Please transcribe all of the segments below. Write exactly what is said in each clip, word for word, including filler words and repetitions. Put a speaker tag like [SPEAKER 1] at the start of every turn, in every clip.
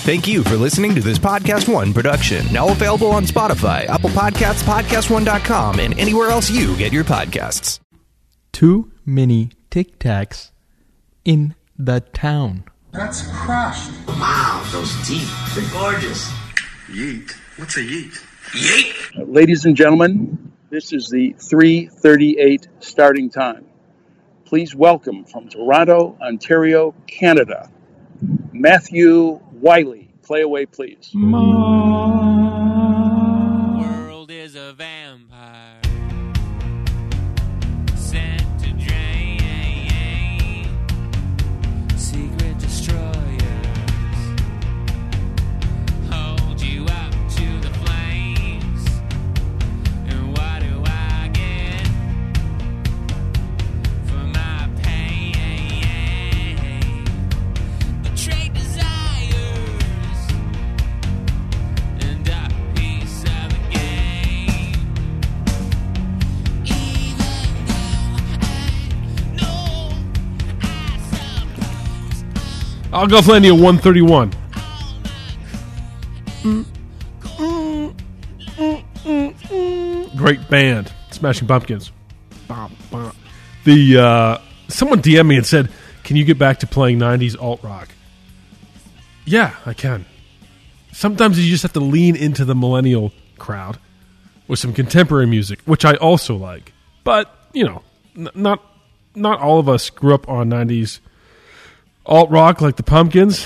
[SPEAKER 1] Thank you for listening to this Podcast One production. Now available on Spotify, Apple Podcasts, podcast one dot com, and anywhere else you get your podcasts.
[SPEAKER 2] Too many Tic Tacs in the town.
[SPEAKER 3] That's crushed.
[SPEAKER 4] Wow, those teeth, they're gorgeous.
[SPEAKER 3] Yeet. What's a yeet?
[SPEAKER 4] Yeet!
[SPEAKER 5] Uh, ladies and gentlemen, this is the three thirty-eight starting time. Please welcome from Toronto, Ontario, Canada, Matthew Wiley. Play away, please.
[SPEAKER 6] World is a vampire sent to drain secret destroyers hold you up to the flames. And what do I get for my pain? Betrayed desires and a piece of the game. Even though I know I suppose
[SPEAKER 7] I'll go Flandia one thirty-one. Great band, Smashing Pumpkins. Bum, bum. The uh, someone D M'd me and said, "Can you get back to playing nineties alt rock?" Yeah, I can. Sometimes you just have to lean into the millennial crowd with some contemporary music, which I also like. But you know, n- not not all of us grew up on nineties alt rock like the Pumpkins,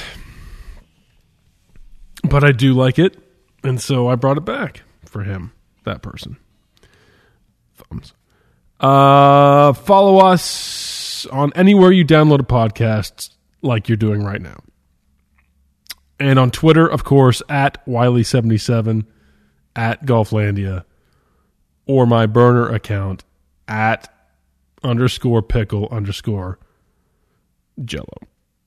[SPEAKER 7] but I do like it, and so I brought it back for him, that person. Thumbs. Uh, follow us on anywhere you download a podcast, like you're doing right now, and on Twitter, of course, at Wiley seventy-seven, at Golflandia, or my burner account at underscore pickle underscore Jello.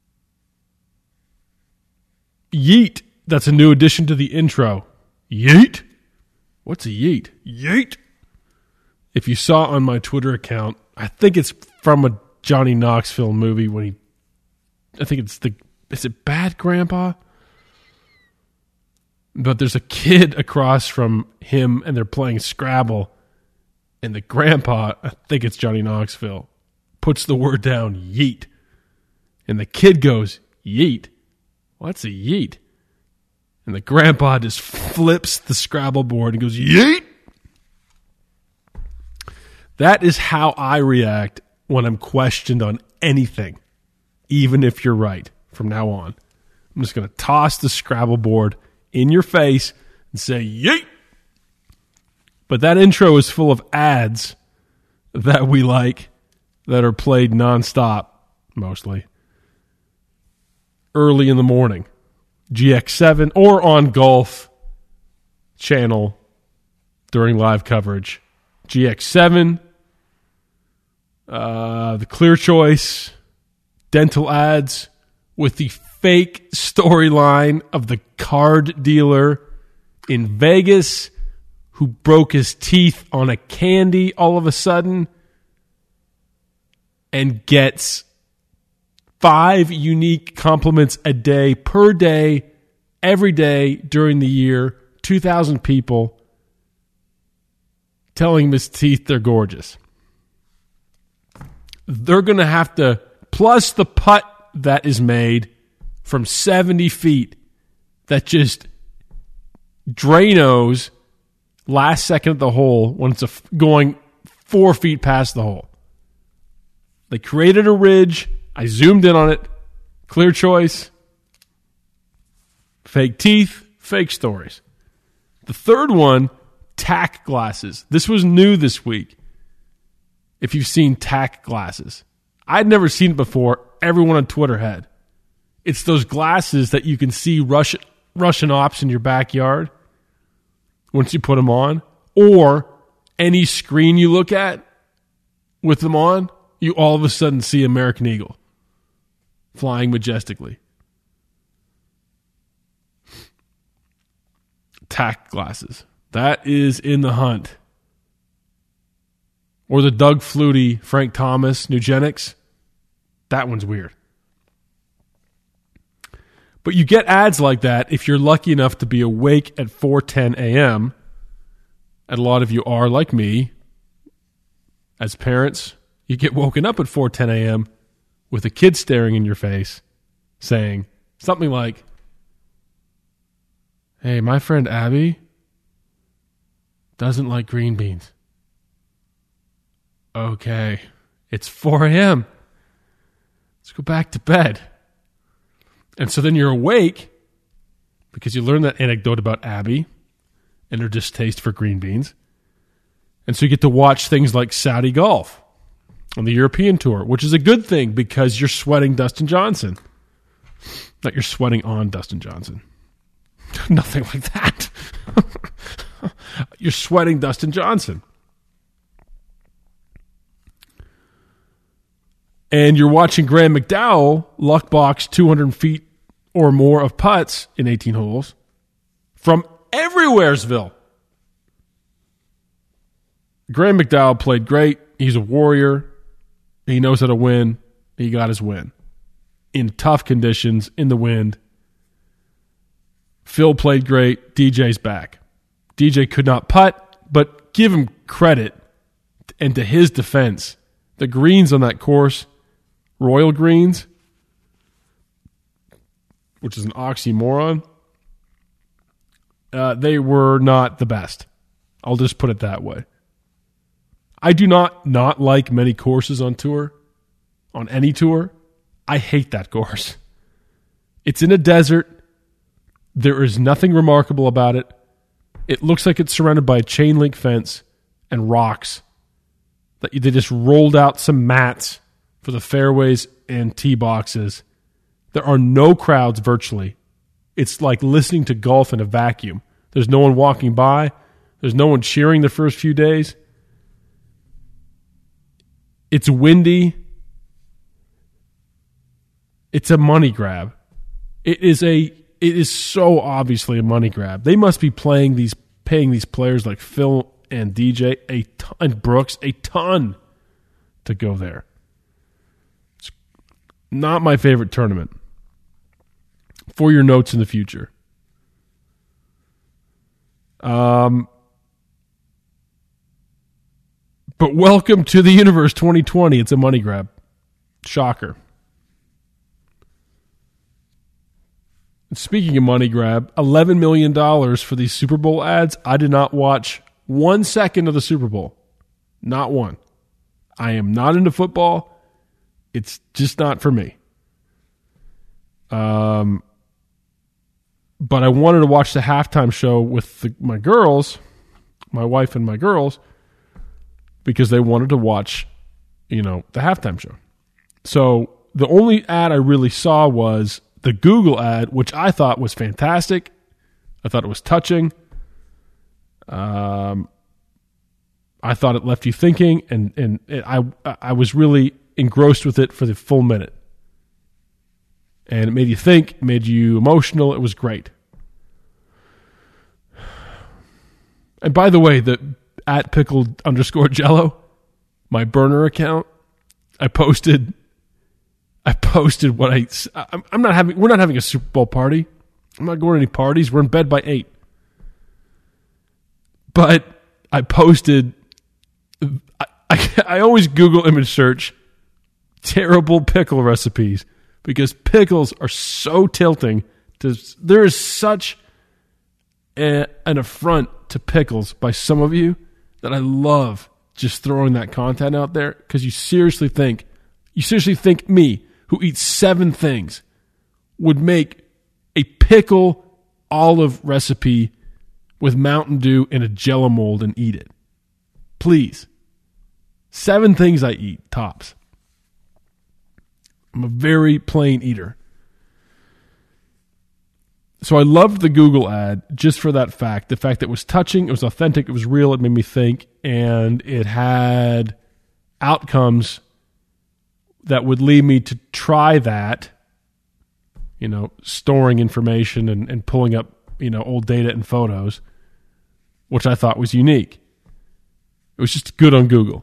[SPEAKER 7] Yeet. That's a new addition to the intro. Yeet? What's a yeet? Yeet. If you saw on my Twitter account, I think it's from a Johnny Knoxville movie when he, I think it's the, is it Bad Grandpa? But there's a kid across from him and they're playing Scrabble, and the grandpa, I think it's Johnny Knoxville, puts the word down, yeet. And the kid goes, yeet? What's a yeet? And the grandpa just flips the Scrabble board and goes, yeet! That is how I react when I'm questioned on anything, even if you're right, from now on. I'm just going to toss the Scrabble board in your face and say, yeet! But that intro is full of ads that we like, that are played nonstop, mostly, early in the morning. G X seven or on Golf Channel during live coverage. G X seven, uh, the Clear Choice, dental ads with the fake storyline of the card dealer in Vegas who broke his teeth on a candy all of a sudden and gets five unique compliments a day per day, every day during the year, two thousand people telling him his teeth they're gorgeous. They're going to have to, plus the putt that is made from seventy feet that just Dranos last second at the hole when it's a, going four feet past the hole. They created a ridge. I zoomed in on it. Clear Choice. Fake teeth. Fake stories. The third one, tack glasses. This was new this week. If you've seen tack glasses. I'd never seen it before. Everyone on Twitter had. It's those glasses that you can see Russian, Russian ops in your backyard once you put them on. Or any screen you look at with them on, you all of a sudden see American Eagle flying majestically. Tack glasses. That is in the hunt. Or the Doug Flutie, Frank Thomas, Nugenics. That one's weird. But you get ads like that if you're lucky enough to be awake at four ten a.m., and a lot of you are like me. As parents, you get woken up at four ten a.m. with a kid staring in your face saying something like, "Hey, my friend Abby doesn't like green beans." Okay, it's four a.m. Let's go back to bed. And so then you're awake because you learned that anecdote about Abby and her distaste for green beans. And so you get to watch things like Saudi Golf on the European Tour, which is a good thing because you're sweating Dustin Johnson. Not you're sweating on Dustin Johnson. Nothing like that. You're sweating Dustin Johnson. And you're watching Graham McDowell luck box two hundred feet or more of putts in eighteen holes from everywheresville. Graham McDowell played great. He's a warrior. He knows how to win. He got his win. In tough conditions, in the wind. Phil played great. D J's back. D J could not putt, but give him credit. And to his defense, the greens on that course, Royal Greens, which is an oxymoron, uh, they were not the best. I'll just put it that way. I do not not like many courses on tour, on any tour. I hate that course. It's in a desert. There is nothing remarkable about it. It looks like it's surrounded by a chain link fence and rocks. That they just rolled out some mats for the fairways and tee boxes. There are no crowds virtually. It's like listening to golf in a vacuum. There's no one walking by. There's no one cheering the first few days. It's windy. It's a money grab. It is a. It is so obviously a money grab. They must be playing these, paying these players like Phil and D J a ton, and Brooks a ton to go there. It's not my favorite tournament. For your notes in the future. Um. But welcome to the universe twenty twenty. It's a money grab. Shocker. And speaking of money grab, eleven million dollars for these Super Bowl ads. I did not watch one second of the Super Bowl. Not one. I am not into football. It's just not for me. Um, but I wanted to watch the halftime show with the, my girls, my wife and my girls, because they wanted to watch, you know, the halftime show. So the only ad I really saw was the Google ad, which I thought was fantastic. I thought it was touching. Um, I thought it left you thinking, and and it, I I was really engrossed with it for the full minute. And it made you think, it made you emotional. It was great. And by the way, the at pickled underscore jello, my burner account, I posted, I posted what I, I'm, I'm not having, we're not having a Super Bowl party. I'm not going to any parties. We're in bed by eight. But I posted, I, I, I always Google image search terrible pickle recipes because pickles are so tilting. To, there is such a, an affront to pickles by some of you that I love just throwing that content out there because you seriously think, you seriously think me, who eats seven things, would make a pickle olive recipe with Mountain Dew in a Jell-O mold and eat it. Please. Seven things I eat, tops. I'm a very plain eater. So I loved the Google ad just for that fact. The fact that it was touching, it was authentic, it was real, it made me think, and it had outcomes that would lead me to try that, you know, storing information and, and pulling up, you know, old data and photos, which I thought was unique. It was just good on Google.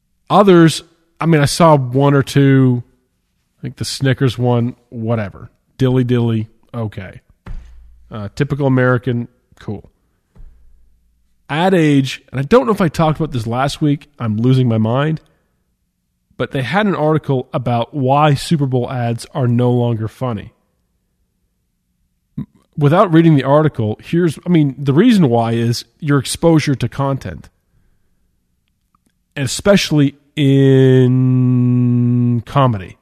[SPEAKER 7] Others, I mean, I saw one or two, I think the Snickers one, whatever. dilly dilly, okay. Uh, typical American, cool. Ad Age, and I don't know if I talked about this last week. I'm losing my mind. But they had an article about why Super Bowl ads are no longer funny. Without reading the article, here's, I mean, the reason why is your exposure to content. Especially in comedy.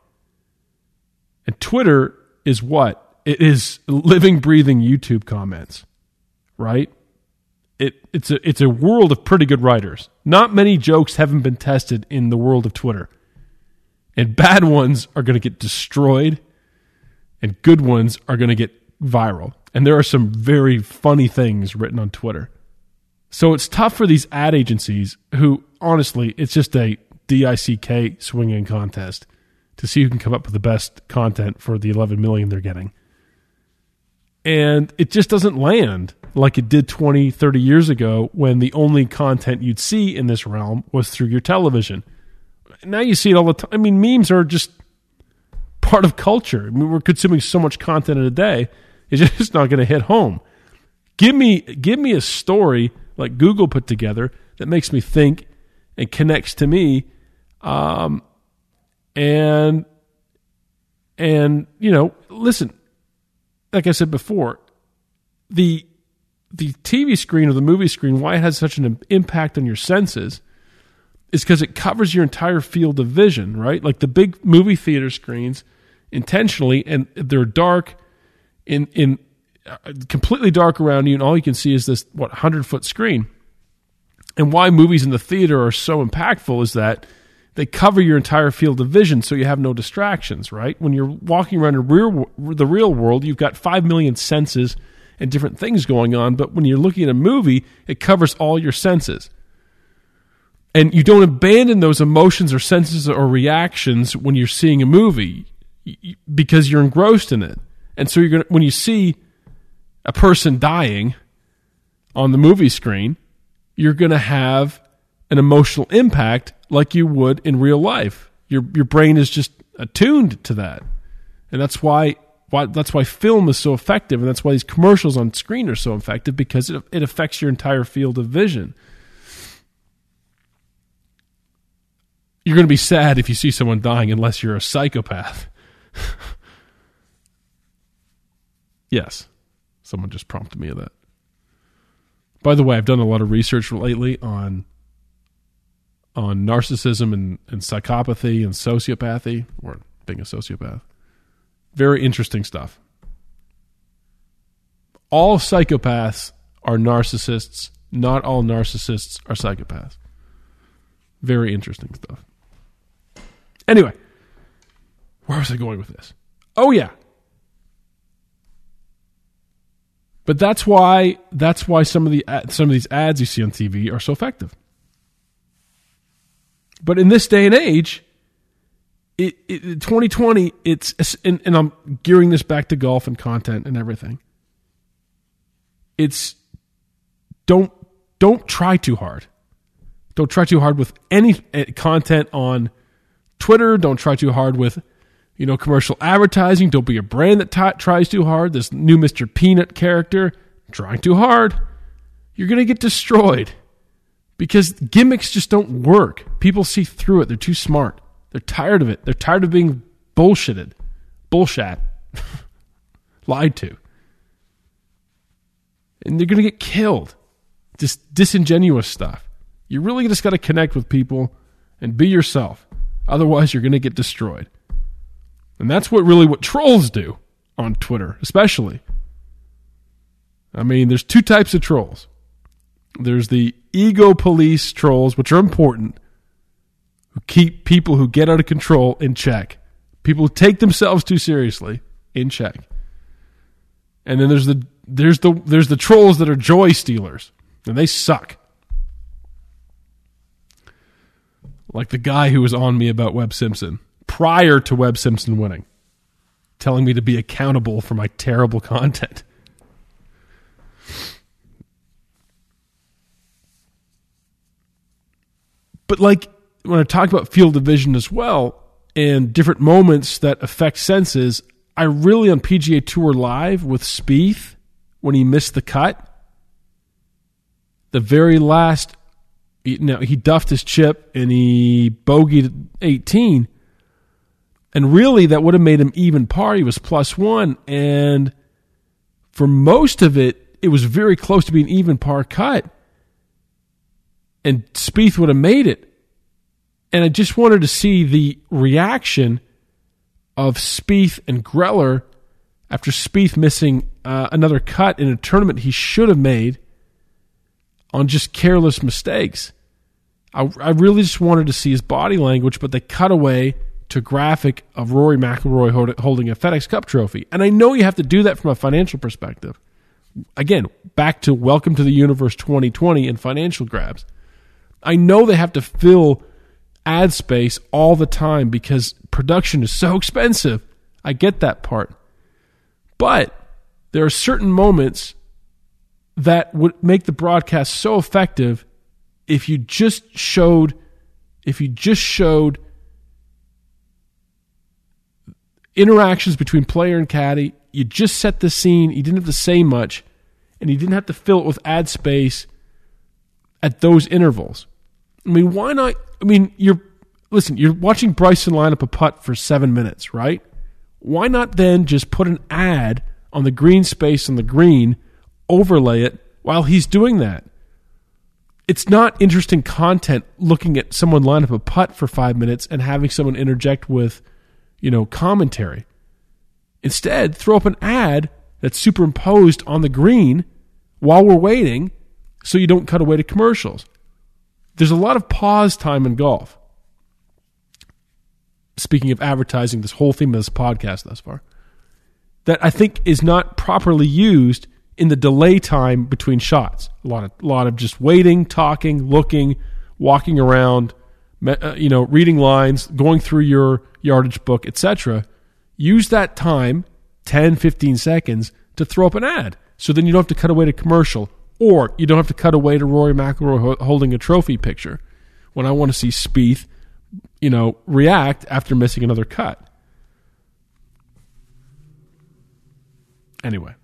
[SPEAKER 7] And Twitter is what? It is living, breathing YouTube comments, right? It, it's a it's a world of pretty good writers. Not many jokes haven't been tested in the world of Twitter. And bad ones are going to get destroyed, and good ones are going to get viral. And there are some very funny things written on Twitter. So it's tough for these ad agencies who, honestly, it's just a D I C K swinging contest to see who can come up with the best content for the eleven million they're getting. And it just doesn't land like it did twenty, thirty years ago when the only content you'd see in this realm was through your television. Now you see it all the time. I mean, memes are just part of culture. I mean, we're consuming so much content in a day, it's just not going to hit home. Give me, give me a story like Google put together that makes me think and connects to me, um, and and you know, listen. Like I said before, the the T V screen or the movie screen, why it has such an impact on your senses is because it covers your entire field of vision, right? Like the big movie theater screens, intentionally, and they're dark, in in uh, completely dark around you, and all you can see is this, what, one hundred foot screen. And why movies in the theater are so impactful is that they cover your entire field of vision, so you have no distractions, right? When you're walking around the real, the real world, you've got five million senses and different things going on, but when you're looking at a movie, it covers all your senses. And you don't abandon those emotions or senses or reactions when you're seeing a movie because you're engrossed in it. And so you're gonna, when you see a person dying on the movie screen, you're going to have an emotional impact like you would in real life. Your your brain is just attuned to that. And that's why why that's why film is so effective, and that's why these commercials on screen are so effective, because it it affects your entire field of vision. You're going to be sad if you see someone dying unless you're a psychopath. Yes. Someone just prompted me of that. By the way, I've done a lot of research lately on on narcissism and, and psychopathy and sociopathy, or being a sociopath. Very interesting stuff. All psychopaths are narcissists. Not all narcissists are psychopaths. Very interesting stuff. Anyway, where was I going with this? Oh, yeah. But that's why that's why some of the some of these ads you see on T V are so effective. But in this day and age, it, it, twenty twenty, it's and, and I'm gearing this back to golf and content and everything. It's don't don't try too hard. Don't try too hard with any content on Twitter. Don't try too hard with, you know, commercial advertising. Don't be a brand that t- tries too hard. This new Mister Peanut character, trying too hard, you're going to get destroyed. Because gimmicks just don't work. People see through it. They're too smart. They're tired of it. They're tired of being bullshitted. Bullshat. Lied to. And they're going to get killed. Just disingenuous stuff. You really just got to connect with people and be yourself. Otherwise, you're going to get destroyed. And that's what really what trolls do on Twitter, especially. I mean, there's two types of trolls. There's the ego police trolls, which are important, who keep people who get out of control in check. People who take themselves too seriously in check. And then there's the there's the there's the trolls that are joy stealers, and they suck. Like the guy who was on me about Webb Simpson prior to Webb Simpson winning, telling me to be accountable for my terrible content. But like when I talk about field of vision as well, and different moments that affect senses, I really, on P G A Tour Live with Spieth, when he missed the cut, the very last, you know, he duffed his chip and he bogeyed eighteen. And really, that would have made him even par. He was plus one. And for most of it, it was very close to being even par cut. And Spieth would have made it. And I just wanted to see the reaction of Spieth and Greller after Spieth missing uh, another cut in a tournament he should have made on just careless mistakes. I, I really just wanted to see his body language, but they cut away to a graphic of Rory McIlroy hold, holding a FedEx Cup trophy. And I know you have to do that from a financial perspective. Again, back to Welcome to the Universe twenty twenty and financial grabs. I know they have to fill ad space all the time because production is so expensive. I get that part. But there are certain moments that would make the broadcast so effective if you just showed if you just showed interactions between player and caddy. You just set the scene. You didn't have to say much, and you didn't have to fill it with ad space at those intervals. I mean, why not? I mean, you're listen. You're watching Bryson line up a putt for seven minutes, right? Why not then just put an ad on the green space on the green, overlay it while he's doing that? It's not interesting content looking at someone line up a putt for five minutes and having someone interject with, you know, commentary. Instead, throw up an ad that's superimposed on the green while we're waiting so you don't cut away to commercials. There's a lot of pause time in golf. Speaking of advertising, this whole theme of this podcast thus far, that I think is not properly used in the delay time between shots. A lot of, a lot of just waiting, talking, looking, walking around, you know, reading lines, going through your yardage book, et cetera. Use that time, ten, fifteen seconds, to throw up an ad. So then you don't have to cut away to commercial, or you don't have to cut away to Rory McIlroy holding a trophy picture when I want to see Spieth, you know, react after missing another cut. Anyway,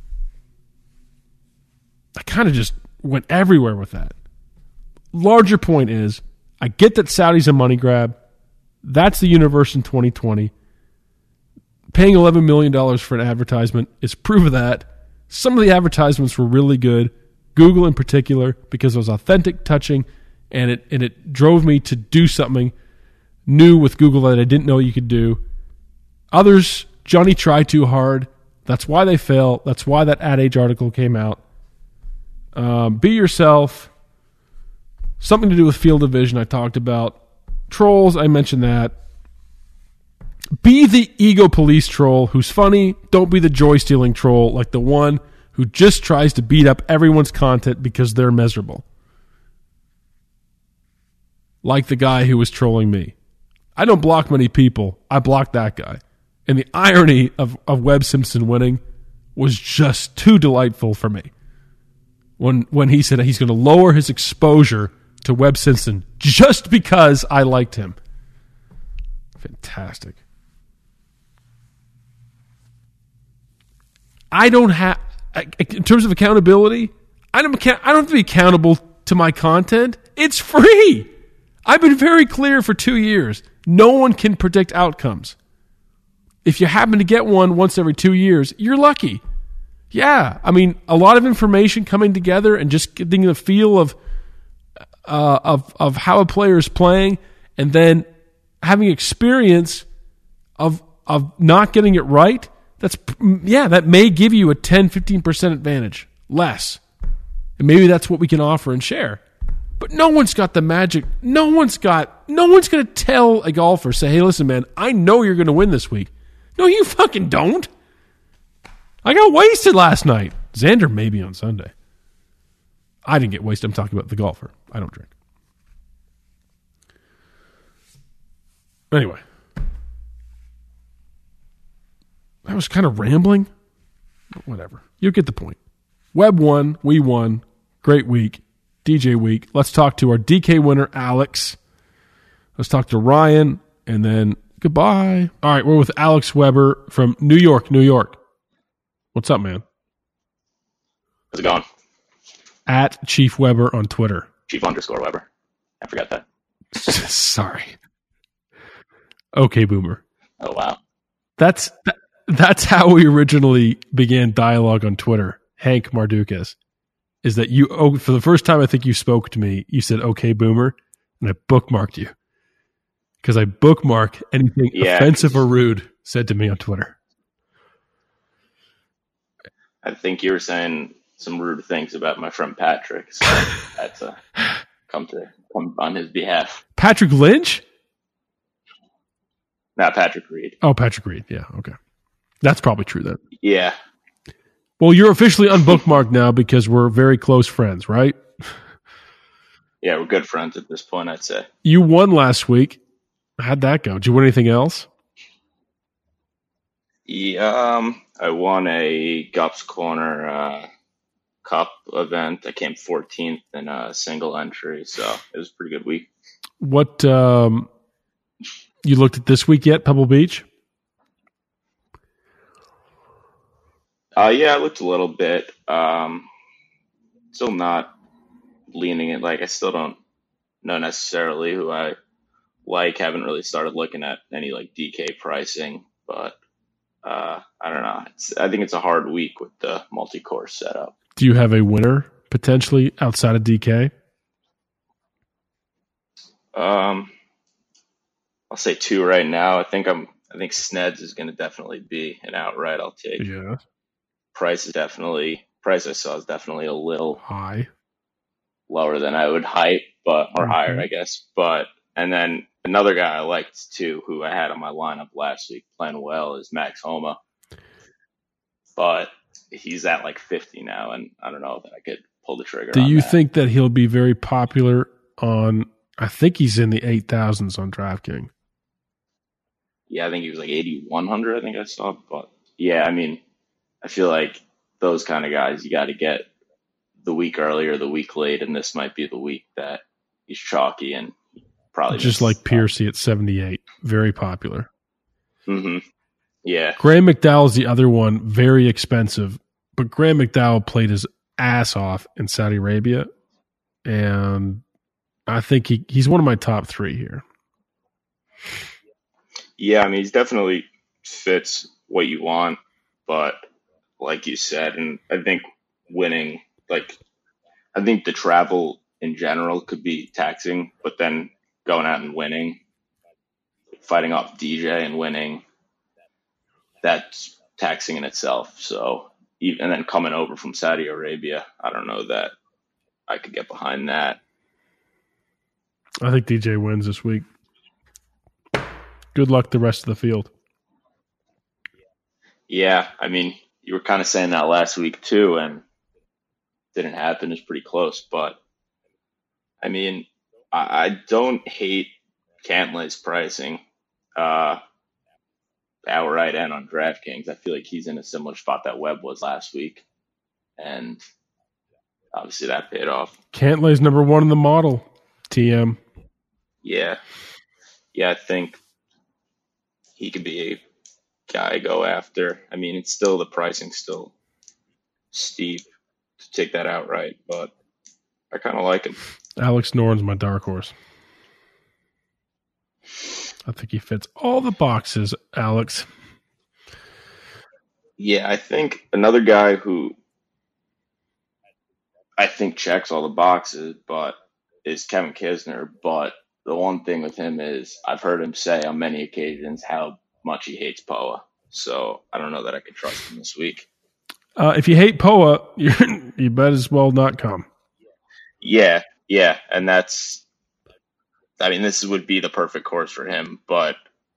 [SPEAKER 7] I kind of just went everywhere with that. Larger point is, I get that Saudi's a money grab. That's the universe in twenty twenty. Paying eleven million dollars for an advertisement is proof of that. Some of the advertisements were really good. Google in particular, because it was authentic, touching, and it and it drove me to do something new with Google that I didn't know you could do. Others, Johnny tried too hard. That's why they fail. That's why that Ad Age article came out. Um, be yourself. Something to do with field of vision I talked about. Trolls, I mentioned that. Be the ego police troll who's funny. Don't be the joy-stealing troll like the one who just tries to beat up everyone's content because they're miserable. Like the guy who was trolling me. I don't block many people. I blocked that guy. And the irony of, of Webb Simpson winning was just too delightful for me. When when he said he's going to lower his exposure to Webb Simpson just because I liked him. Fantastic. I don't have, in terms of accountability, I don't, I don't have to be accountable to my content. It's free. I've been very clear for two years. No one can predict outcomes. If you happen to get one once every two years, you're lucky. Yeah, I mean, a lot of information coming together and just getting the feel of uh, of of how a player is playing, and then having experience of of not getting it right. That's yeah, that may give you a ten, fifteen percent advantage, less, and maybe that's what we can offer and share. But no one's got the magic. No one's got. No one's going to tell a golfer, say, "Hey, listen, man, I know you're going to win this week." No, you fucking don't. I got wasted last night. Xander maybe on Sunday. I didn't get wasted. I'm talking about the golfer. I don't drink. Anyway. I was kind of rambling. Whatever. You get the point. Webb won. We won. Great week. D J week. Let's talk to our D K winner, Alex. Let's talk to Ryan, and then Goodbye. All right, we're with Alex Weber from New York, New York. What's up, man?
[SPEAKER 8] How's it going?
[SPEAKER 7] At Chief Weber on Twitter.
[SPEAKER 8] Chief underscore Weber. I forgot that.
[SPEAKER 7] Sorry. Okay, Boomer.
[SPEAKER 8] Oh, wow.
[SPEAKER 7] That's that, that's how we originally began dialogue on Twitter. Hank Mardukas. Is that you, oh, for the first time I think you spoke to me, you said, okay, Boomer, and I bookmarked you. Because I bookmark anything
[SPEAKER 8] Yeah,
[SPEAKER 7] offensive or rude said to me on Twitter.
[SPEAKER 8] I think you were saying some rude things about my friend Patrick, so I had to come to come on his behalf.
[SPEAKER 7] Patrick Lynch?
[SPEAKER 8] Not Patrick Reed.
[SPEAKER 7] Oh, Patrick Reed. Yeah, okay. That's probably true then.
[SPEAKER 8] Yeah.
[SPEAKER 7] Well, you're officially unbookmarked now because we're very close friends, right?
[SPEAKER 8] Yeah, we're good friends at this point, I'd say.
[SPEAKER 7] You won last week. How'd that go? Did you win anything else?
[SPEAKER 8] Yeah, um, I won a Gups Corner uh, Cup event. I came fourteenth in a single entry, so it was a pretty good week.
[SPEAKER 7] What, um, you looked at this week yet, Pebble Beach?
[SPEAKER 8] Uh, yeah, I looked a little bit. Um, still not leaning it. Like, I still don't know necessarily who I like. Haven't really started looking at any like D K pricing, but uh, I don't know. It's, I think it's a hard week with the multi-course setup.
[SPEAKER 7] Do you have a winner potentially outside of D K?
[SPEAKER 8] Um, I'll say two right now. I think I'm. I think Sneds is going to definitely be an outright. I'll take.
[SPEAKER 7] Yeah.
[SPEAKER 8] Price is definitely price I saw is definitely a little
[SPEAKER 7] High.
[SPEAKER 8] lower than I would hype, but or
[SPEAKER 7] Mm-hmm.
[SPEAKER 8] higher, I guess. But and then another guy I liked too, who I had on my lineup last week playing well, is Max Homa. But he's at like fifty now, and I don't know if I could pull the trigger.
[SPEAKER 7] Do
[SPEAKER 8] on
[SPEAKER 7] you
[SPEAKER 8] that.
[SPEAKER 7] think that he'll be very popular on, I think he's in the eight thousands on DraftKings.
[SPEAKER 8] Yeah, I think he was like eighty-one hundred. I think I saw, but yeah, I mean, I feel like those kind of guys you got to get the week early or the week late, and this might be the week that he's chalky and probably
[SPEAKER 7] Just like Piercy at seventy-eight. Very popular.
[SPEAKER 8] Mm-hmm. Yeah,
[SPEAKER 7] Graham McDowell's the other one, very expensive. But Graham McDowell played his ass off in Saudi Arabia. And I think he, he's one of my top three here.
[SPEAKER 8] yeah. I mean, he's definitely fits what you want, but like you said, and I think winning, like, I think the travel in general could be taxing, but then going out and winning, fighting off D J and winning, that's taxing in itself. So, even, and then coming over from Saudi Arabia, I don't know that I could get behind that.
[SPEAKER 7] I think D J wins this week. Good luck the rest of the field.
[SPEAKER 8] Yeah, I mean, you were kind of saying that last week too, and didn't happen. It's pretty close, but I mean, I, I don't hate Cantlay's pricing uh, outright and on DraftKings. I feel like he's in a similar spot that Webb was last week, and obviously that paid off.
[SPEAKER 7] Cantlay's number one in the model, T M.
[SPEAKER 8] Yeah, yeah, I think he could be a guy I go after. I mean, it's still the pricing's still steep to take that outright, but I kind of like him.
[SPEAKER 7] Alex Noren's my dark horse. I think he fits all the boxes, Alex.
[SPEAKER 8] Yeah, I think another guy who I think checks all the boxes, but is Kevin Kisner. But the one thing with him is I've heard him say on many occasions how much he hates P O A. So I don't know that I can trust him this week.
[SPEAKER 7] Uh, if you hate P O A, you're, you bet as well not come.
[SPEAKER 8] Yeah, yeah, and that's, I mean, this would be the perfect course for him, but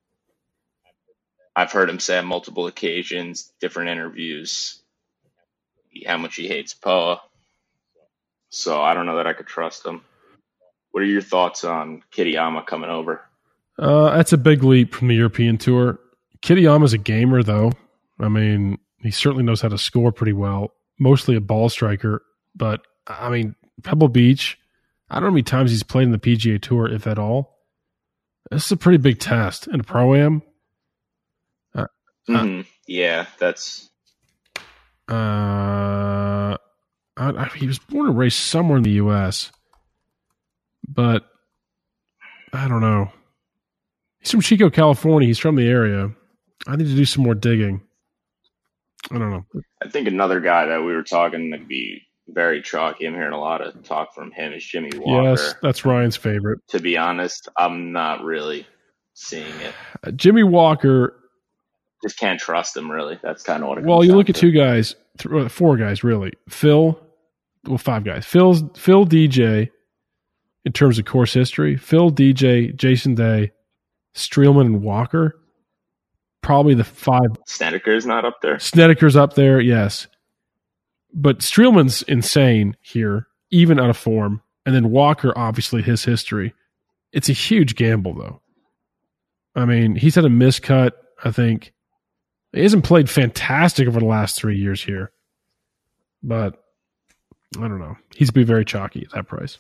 [SPEAKER 8] I've heard him say on multiple occasions, different interviews, how much he hates P O A. So I don't know that I could trust him. What are your thoughts on Kitayama coming over?
[SPEAKER 7] Uh, that's a big leap from the European Tour. Kitayama's a gamer, though. I mean, he certainly knows how to score pretty well. Mostly a ball striker, but I mean, Pebble Beach, I don't know how many times he's played in the P G A Tour, if at all. This is a pretty big test in a pro-am. Uh,
[SPEAKER 8] Mm-hmm. Yeah, that's
[SPEAKER 7] uh, I, I, he was born and raised somewhere in the U S, but I don't know. He's from Chico, California. He's from the area. I need to do some more digging. I don't know.
[SPEAKER 8] I think another guy that we were talking that could be very chalky. I'm hearing a lot of talk from him is Jimmy Walker.
[SPEAKER 7] Yes, that's Ryan's favorite.
[SPEAKER 8] To be honest, I'm not really seeing it.
[SPEAKER 7] Uh, Jimmy Walker.
[SPEAKER 8] Just can't trust him, really. That's kind of what it
[SPEAKER 7] Well,
[SPEAKER 8] comes
[SPEAKER 7] you
[SPEAKER 8] down
[SPEAKER 7] look at
[SPEAKER 8] to.
[SPEAKER 7] two guys, th- four guys, really. Phil, well, five guys. Phil's, Phil, D J, in terms of course history. Phil, D J, Jason Day, Streelman, and Walker. Probably the five.
[SPEAKER 8] Snedeker's not up there.
[SPEAKER 7] Snedeker's up there, yes. But Streelman's insane here, even out of form. And then Walker, obviously, his history. It's a huge gamble, though. I mean, he's had a miscut, I think. He hasn't played fantastic over the last three years here. But, I don't know. He's be very chalky at that price.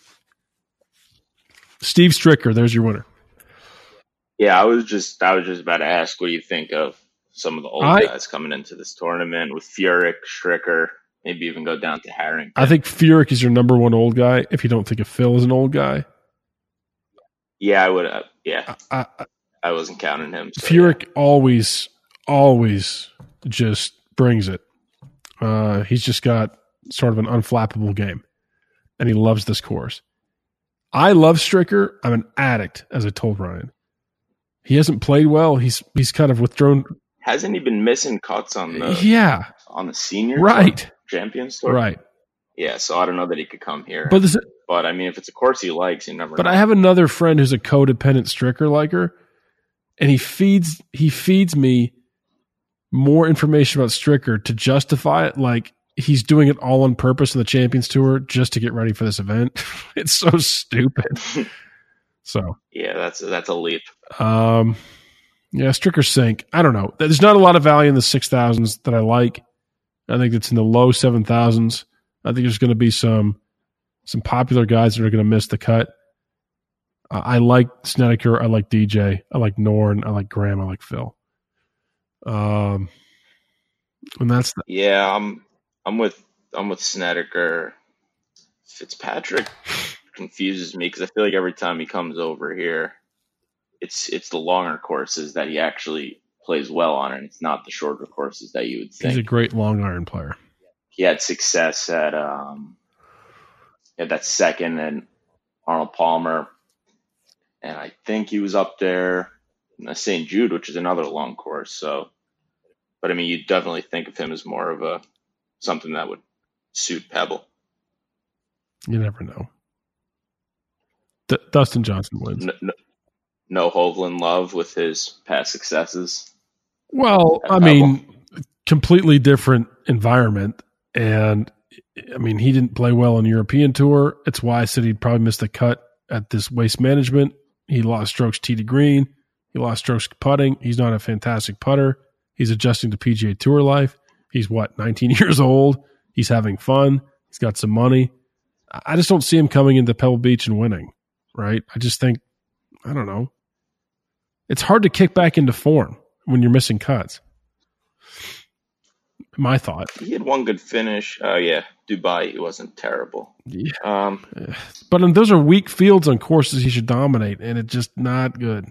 [SPEAKER 7] Steve Stricker, there's your winner.
[SPEAKER 8] Yeah, I was just I was just about to ask, what do you think of some of the old
[SPEAKER 7] I-
[SPEAKER 8] guys coming into this tournament with Furyk, Stricker, maybe even go down to Harrington?
[SPEAKER 7] I think Furyk is your number one old guy if you don't think of Phil as an old guy.
[SPEAKER 8] Yeah, I would. Uh, yeah,
[SPEAKER 7] I, I,
[SPEAKER 8] I wasn't counting him. So
[SPEAKER 7] Furyk always, always just brings it. Uh, he's just got sort of an unflappable game, and he loves this course. I love Stricker. I'm an addict, as I told Ryan. He hasn't played well. He's he's kind of withdrawn.
[SPEAKER 8] Hasn't he been missing cuts on the
[SPEAKER 7] Yeah,
[SPEAKER 8] on the senior
[SPEAKER 7] right,
[SPEAKER 8] Tour, Champions Tour?
[SPEAKER 7] right.
[SPEAKER 8] Yeah, so I don't know that he could come here.
[SPEAKER 7] But this,
[SPEAKER 8] But I mean, if it's a course he likes, you never
[SPEAKER 7] but
[SPEAKER 8] know.
[SPEAKER 7] I have another friend who's a codependent Stricker liker, and he feeds he feeds me more information about Stricker to justify it. Like he's doing it all on purpose in the Champions Tour just to get ready for this event. It's so stupid. So
[SPEAKER 8] yeah, that's that's a leap.
[SPEAKER 7] Um, yeah, Stricker sink. I don't know. There's not a lot of value in the six thousands that I like. I think it's in the low seven thousands. I think there's going to be some some popular guys that are going to miss the cut. Uh, I like Snedeker. I like D J. I like Norn. I like Graham. I like Phil. Um, and that's the,
[SPEAKER 8] Yeah, I'm I'm with I'm with Snedeker. Fitzpatrick confuses me because I feel like every time he comes over here, it's it's the longer courses that he actually plays well on, and it's not the shorter courses that you would think.
[SPEAKER 7] he's a great long iron player.
[SPEAKER 8] He had success at um, at that second and Arnold Palmer, and I think he was up there in the Saint Jude, which is another long course. So, but I mean, you definitely think of him as more of a something that would suit Pebble.
[SPEAKER 7] You never know. D- Dustin Johnson wins.
[SPEAKER 8] No, no, no Hovland love with his past successes.
[SPEAKER 7] Well,
[SPEAKER 8] at
[SPEAKER 7] I
[SPEAKER 8] Pebble.
[SPEAKER 7] mean, completely different environment. And, I mean, he didn't play well on the European Tour. It's why I said he'd probably miss the cut at this Waste Management. He lost strokes tee to green. He lost strokes putting. He's not a fantastic putter. He's adjusting to P G A Tour life. He's, what, nineteen years old? He's having fun. He's got some money. I just don't see him coming into Pebble Beach and winning, right? I just think, I don't know. It's hard to kick back into form when you're missing cuts. My thought.
[SPEAKER 8] He had one good finish. Oh yeah, Dubai. He wasn't terrible.
[SPEAKER 7] Yeah.
[SPEAKER 8] Um,
[SPEAKER 7] But um, those are weak fields on courses he should dominate, and it's just not good.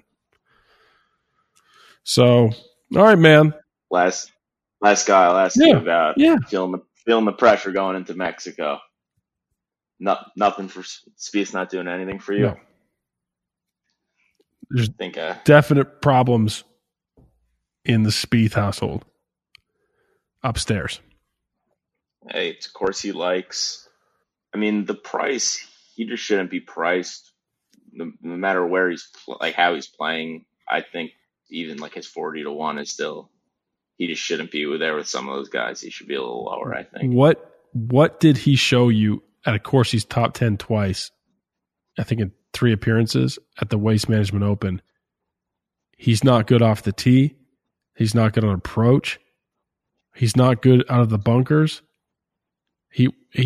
[SPEAKER 7] So, all right, man.
[SPEAKER 8] last last guy I'll ask
[SPEAKER 7] Yeah,
[SPEAKER 8] you about.
[SPEAKER 7] yeah.
[SPEAKER 8] Feeling the feeling the pressure going into Mexico. No, nothing for Spieth not doing anything for you.
[SPEAKER 7] No. There's
[SPEAKER 8] I think uh,
[SPEAKER 7] definite problems in the Spieth household upstairs.
[SPEAKER 8] hey, it's a course he likes. I mean, the price, he just shouldn't be priced no, no matter where he's pl- like how he's playing. I think even like his forty to one is still, he just shouldn't be there with some of those guys. He should be a little lower, I think.
[SPEAKER 7] What what did he show you at a course he's top ten twice? I think in three appearances at the Waste Management Open. He's not good off the tee. He's not good on approach. He's not good out of the bunkers. He he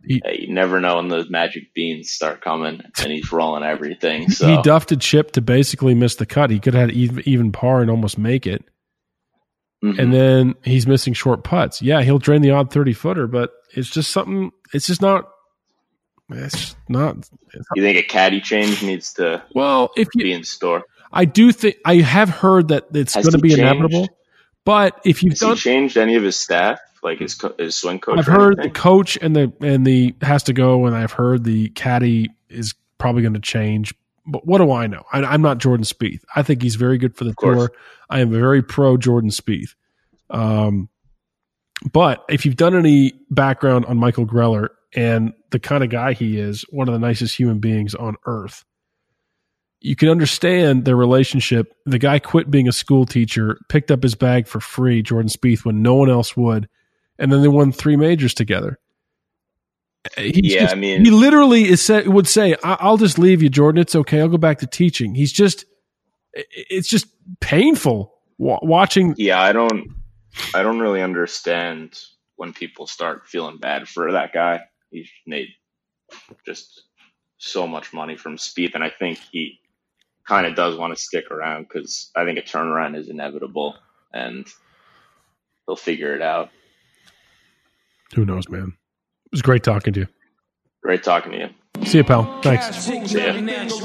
[SPEAKER 7] he,
[SPEAKER 8] hey, you never know when those magic beans start coming, and he's rolling everything. So
[SPEAKER 7] he duffed a chip to basically miss the cut. He could have had even, even par and almost make it.
[SPEAKER 8] mhm.
[SPEAKER 7] And then he's missing short putts. Yeah, he'll drain the odd thirty footer, but it's just something. It's just not. It's not. It's
[SPEAKER 8] you think a caddy change needs to
[SPEAKER 7] well, if you,
[SPEAKER 8] be in store?
[SPEAKER 7] I do think I have heard that it's
[SPEAKER 8] Has
[SPEAKER 7] going to
[SPEAKER 8] he
[SPEAKER 7] be
[SPEAKER 8] changed?
[SPEAKER 7] inevitable. But if you've
[SPEAKER 8] Has
[SPEAKER 7] done,
[SPEAKER 8] he changed any of his staff, like his co- his swing coach?
[SPEAKER 7] I've
[SPEAKER 8] or
[SPEAKER 7] heard the
[SPEAKER 8] anything?
[SPEAKER 7] coach and the and the has to go, and I've heard the caddy is probably going to change. But what do I know? I, I'm not Jordan Spieth. I think he's very good for the
[SPEAKER 8] course.
[SPEAKER 7] tour. I am very pro Jordan Spieth. Um, but if you've done any background on Michael Greller and the kind of guy he is, one of the nicest human beings on earth, you can understand their relationship. The guy quit being a school teacher, picked up his bag for free, Jordan Spieth, when no one else would, and then they won three majors together. He's
[SPEAKER 8] Yeah,
[SPEAKER 7] just-
[SPEAKER 8] I mean-
[SPEAKER 7] he literally is say, would say, I- "I'll just leave you, Jordan. It's okay. I'll go back to teaching." He's just, it's just painful wa- watching.
[SPEAKER 8] Yeah, I don't, I don't really understand when people start feeling bad for that guy. He's made just so much money from Spieth, and I think he kind of does want to stick around because I think a turnaround is inevitable, and he'll figure it out.
[SPEAKER 7] Who knows, man? It was great talking to you.
[SPEAKER 8] Great talking to you.
[SPEAKER 7] See you, pal. Thanks.
[SPEAKER 8] See ya.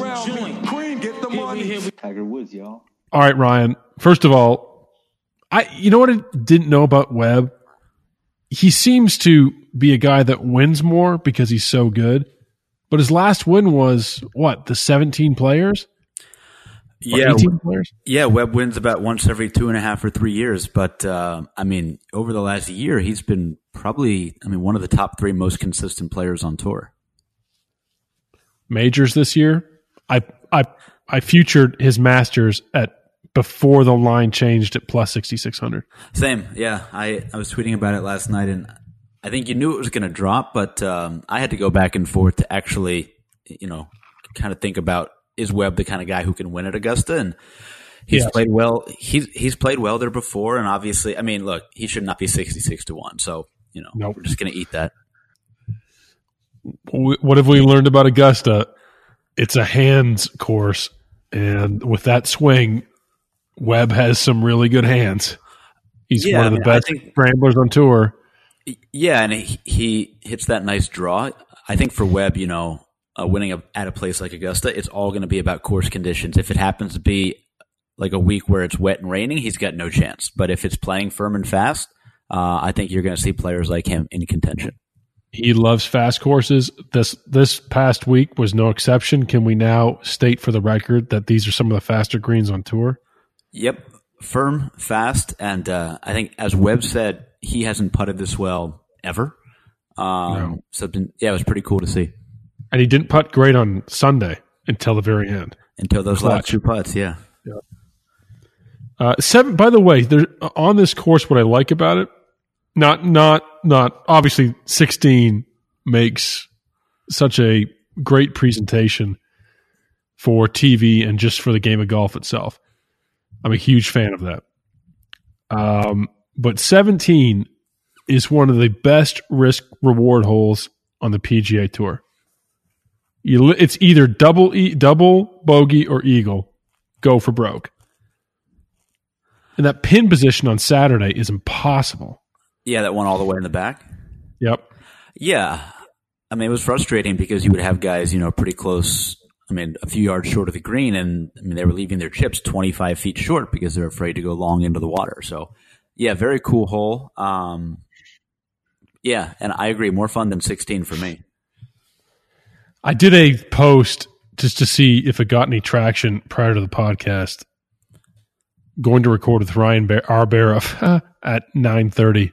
[SPEAKER 9] Tiger Woods, y'all.
[SPEAKER 7] All right, Ryan. First of all, I you know what I didn't know about Webb? He seems to be a guy that wins more because he's so good. But his last win was what, the seventeen players? Or
[SPEAKER 10] Yeah,
[SPEAKER 7] eighteen players?
[SPEAKER 10] yeah. Webb wins about once every two and a half or three years. But uh, I mean, over the last year, he's been probably, I mean, one of the top three most consistent players on tour.
[SPEAKER 7] Majors this year. I I I futured his Masters at before the line changed at plus sixty-six hundred.
[SPEAKER 10] Same, yeah. I, I was tweeting about it last night, and I think you knew it was going to drop, but um, I had to go back and forth to actually, you know, kind of think about, is Webb the kind of guy who can win at Augusta? And he's
[SPEAKER 7] Yes.
[SPEAKER 10] played well. He's he's played well there before, and obviously, I mean, look, he should not be sixty-six to one. So, you know,
[SPEAKER 7] Nope.
[SPEAKER 10] we're just going to eat that.
[SPEAKER 7] Wh- What have we learned about Augusta? It's a hands course, and with that swing, Webb has some really good hands. He's
[SPEAKER 10] Yeah,
[SPEAKER 7] one of
[SPEAKER 10] I
[SPEAKER 7] the
[SPEAKER 10] mean, I
[SPEAKER 7] best
[SPEAKER 10] think-
[SPEAKER 7] scramblers on tour.
[SPEAKER 10] Yeah, and he, he hits that nice draw. I think for Webb, you know, uh, winning a, at a place like Augusta, it's all going to be about course conditions. If it happens to be like a week where it's wet and raining, he's got no chance. But if it's playing firm and fast, uh, I think you're going to see players like him in contention.
[SPEAKER 7] He loves fast courses. This this past week was no exception. Can we now state for the record that these are some of the faster greens on tour?
[SPEAKER 10] Yep, firm, fast, and uh, I think, as Webb said, he hasn't putted this well ever. Um,
[SPEAKER 7] No.
[SPEAKER 10] So, it's been- yeah, it was pretty cool to see.
[SPEAKER 7] And he didn't putt great on Sunday until the very end.
[SPEAKER 10] Until those
[SPEAKER 7] Clutch.
[SPEAKER 10] last two putts, yeah.
[SPEAKER 7] Uh, seven. By the way, there on this course, what I like about it, not not not obviously sixteen makes such a great presentation for T V and just for the game of golf itself. I'm a huge fan of that. Um, but seventeen is one of the best risk reward holes on the P G A Tour. You, li- it's either double e- double bogey or eagle. Go for broke. And that pin position on Saturday is impossible.
[SPEAKER 10] Yeah, that one all the way in the back.
[SPEAKER 7] Yep.
[SPEAKER 10] Yeah. I mean, it was frustrating because you would have guys, you know, pretty close, I mean, a few yards short of the green, and I mean, they were leaving their chips twenty-five feet short because they're afraid to go long into the water. So, yeah, very cool hole. Um, yeah, and I agree, more fun than sixteen for me.
[SPEAKER 7] I did a post just to see if it got any traction prior to the podcast. Going to record with Ryan Bar- Arberoff at nine thirty.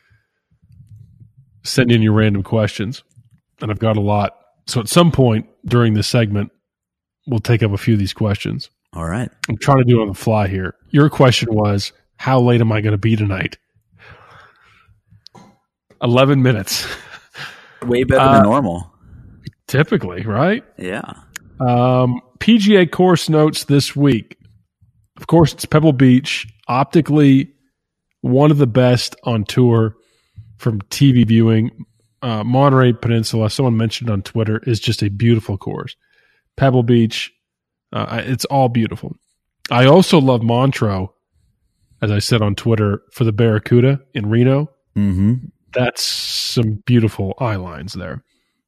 [SPEAKER 7] Send in your random questions. And I've got a lot. So at some point during this segment, we'll take up a few of these questions.
[SPEAKER 10] All right.
[SPEAKER 7] I'm trying to do it on the fly here. Your question was, how late am I going to be tonight? eleven minutes.
[SPEAKER 10] Way better
[SPEAKER 7] Uh,
[SPEAKER 10] than normal.
[SPEAKER 7] Typically, right?
[SPEAKER 10] Yeah.
[SPEAKER 7] Um, P G A course notes this week. Of course, it's Pebble Beach. Optically, one of the best on tour from T V viewing. uh, Monterey Peninsula, someone mentioned on Twitter, is just a beautiful course. Pebble Beach, uh, it's all beautiful. I also love Montreux, as I said on Twitter, for the Barracuda in Reno.
[SPEAKER 10] Mm-hmm.
[SPEAKER 7] That's some beautiful eye lines there.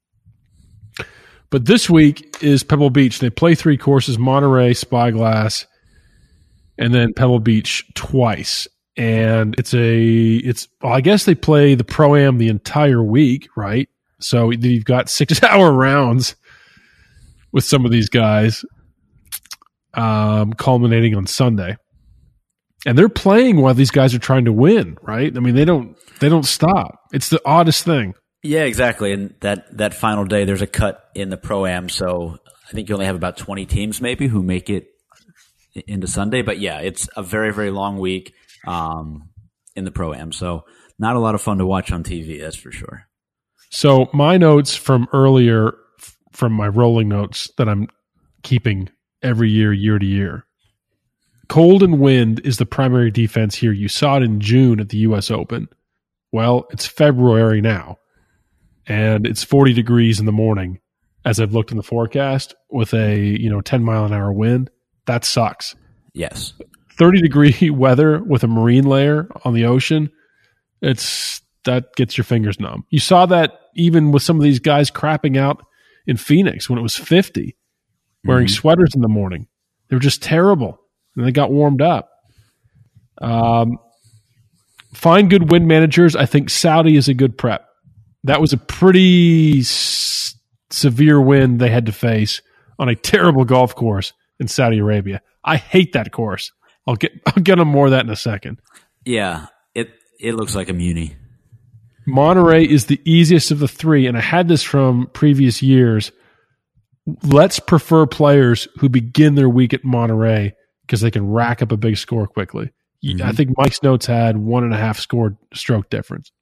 [SPEAKER 7] But this week is Pebble Beach. They play three courses, Monterey, Spyglass, and then Pebble Beach twice. And it's a, it's, well, I guess they play the Pro-Am the entire week, right? So you've got six hour rounds with some of these guys, um, culminating on Sunday. And they're playing while these guys are trying to win, right? I mean, they don't, they don't stop. It's the oddest thing.
[SPEAKER 10] Yeah, exactly. And that, that final day, there's a cut in the Pro-Am. So I think you only have about twenty teams maybe who make it into Sunday. But yeah, it's a very, very long week um, in the Pro-Am. So not a lot of fun to watch on T V, that's for sure.
[SPEAKER 7] So my notes from earlier, from my rolling notes that I'm keeping every year, year to year. Cold and wind is the primary defense here. You saw it in June at the U S Open. Well, it's February now, and it's forty degrees in the morning as I've looked in the forecast with a, you know, ten mile an hour wind. That sucks.
[SPEAKER 10] Yes.
[SPEAKER 7] thirty degree weather with a marine layer on the ocean. It's, that gets your fingers numb. You saw that even with some of these guys crapping out in Phoenix when it was fifty, wearing mm-hmm. sweaters in the morning. They were just terrible. And they got warmed up. Um, find good wind managers. I think Saudi is a good prep. That was a pretty s- severe wind they had to face on a terrible golf course in Saudi Arabia. I hate that course. I'll get I'll get on more of that in a second.
[SPEAKER 10] Yeah, it it looks like a muni.
[SPEAKER 7] Monterey is the easiest of the three, and I had this from previous years. Let's prefer players who begin their week at Monterey because they can rack up a big score quickly. Mm-hmm. I think Mike's notes had one and a half score stroke difference.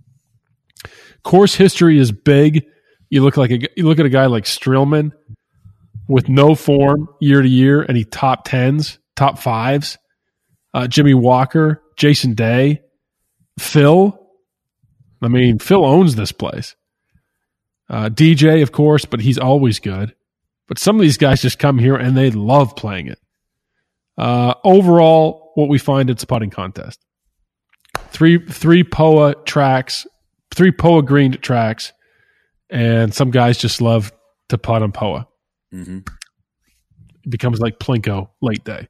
[SPEAKER 7] Course history is big. You look like a, you look at a guy like Streelman with no form year to year, and he top tens, top fives. Uh, Jimmy Walker, Jason Day, Phil. I mean, Phil owns this place. Uh, D J, of course, but he's always good. But some of these guys just come here and they love playing it. Uh, overall, what we find, it's a putting contest. Three three P O A tracks, three P O A greened tracks, and some guys just love to putt on P O A.
[SPEAKER 10] Mm-hmm.
[SPEAKER 7] It becomes like Plinko late day.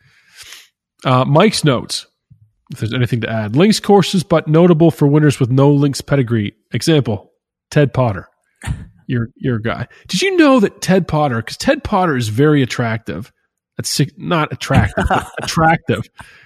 [SPEAKER 7] Uh, Mike's notes, if there's anything to add. Links courses, but notable for winners with no links pedigree. Example, Ted Potter. Your your guy. Did you know that Ted Potter, because Ted Potter is very attractive. That's not attractive, but attractive.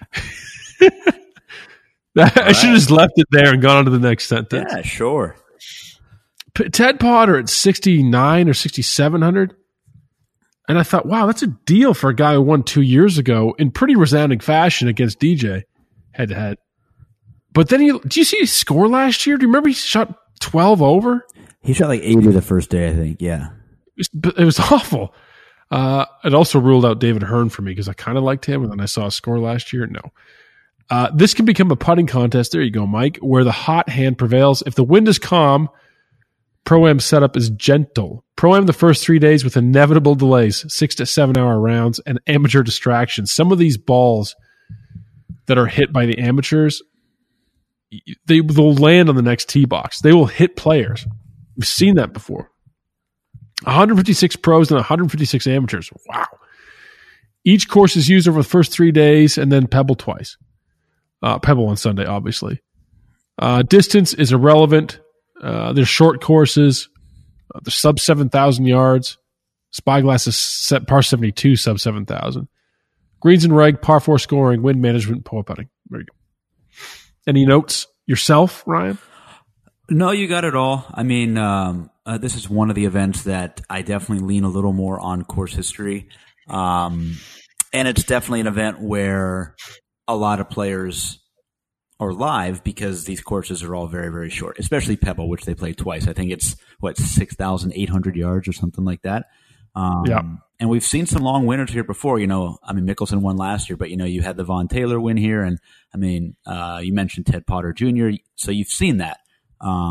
[SPEAKER 7] I should have just left it there and gone on to the next sentence.
[SPEAKER 10] Yeah, sure.
[SPEAKER 7] P- Ted Potter at sixty-nine or sixty-seven hundred. And I thought, wow, that's a deal for a guy who won two years ago in pretty resounding fashion against D J head to head. But then he, did you see his score last year? Do you remember he shot twelve over?
[SPEAKER 10] He shot like eighty the first day, I think. Yeah.
[SPEAKER 7] It was, it was awful. Uh, it also ruled out David Hearn for me because I kind of liked him, and then I saw a score last year. No. Uh, this can become a putting contest. There you go, Mike, where the hot hand prevails. If the wind is calm, Pro-Am setup is gentle. Pro-Am the first three days with inevitable delays, six to seven hour rounds, and amateur distractions. Some of these balls that are hit by the amateurs, they, they'll land on the next tee box. They will hit players. We've seen that before. one hundred fifty-six pros and one hundred fifty-six amateurs. Wow. Each course is used over the first three days and then Pebble twice. Uh, Pebble on Sunday, obviously. Uh, distance is irrelevant. Uh, there's short courses. Uh, they're sub seven thousand yards. Spyglass is set par seventy-two, sub seven thousand. Greens and reg, par four scoring, wind management, P O A putting. There you go. Any notes yourself, Ryan?
[SPEAKER 10] No, you got it all. I mean, um, uh, this is one of the events that I definitely lean a little more on course history. Um, and it's definitely an event where a lot of players are live because these courses are all very, very short, especially Pebble, which they play twice. I think it's, what, six thousand eight hundred yards or something like that. Um,
[SPEAKER 7] yeah.
[SPEAKER 10] And we've seen some long winners here before. You know, I mean, Mickelson won last year, but, you know, you had the Von Taylor win here. And, I mean, uh, you mentioned Ted Potter Junior So you've seen that. Um,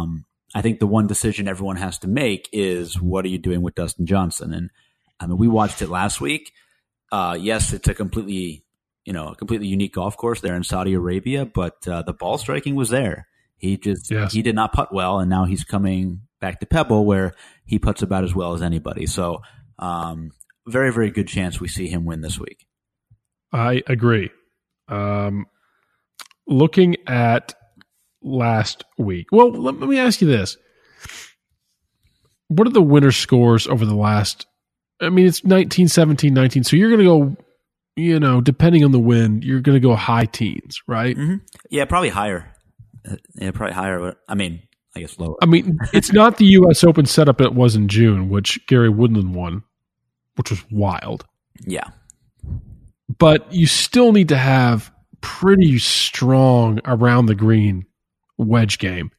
[SPEAKER 10] I think the one decision everyone has to make is, what are you doing with Dustin Johnson? And I mean, we watched it last week. Uh, yes, it's a completely, you know, a completely unique golf course there in Saudi Arabia, but uh, the ball striking was there. He just
[SPEAKER 7] Yes.
[SPEAKER 10] he did not putt well, and now he's coming back to Pebble where he putts about as well as anybody. So, um, very very good chance we see him win this week.
[SPEAKER 7] I agree. Um, looking at last week. Well, let, let me ask you this. What are the winner scores over the last, I mean, it's nineteen, seventeen, nineteen. So you're going to go, you know, depending on the win, you're going to go high teens, right?
[SPEAKER 10] Mm-hmm. Yeah, probably higher. Uh, yeah, probably higher. But, I mean, I guess lower.
[SPEAKER 7] I mean, it's not the U S Open setup it was in June, which Gary Woodland won, which was wild.
[SPEAKER 10] Yeah.
[SPEAKER 7] But you still need to have pretty strong around the green wedge game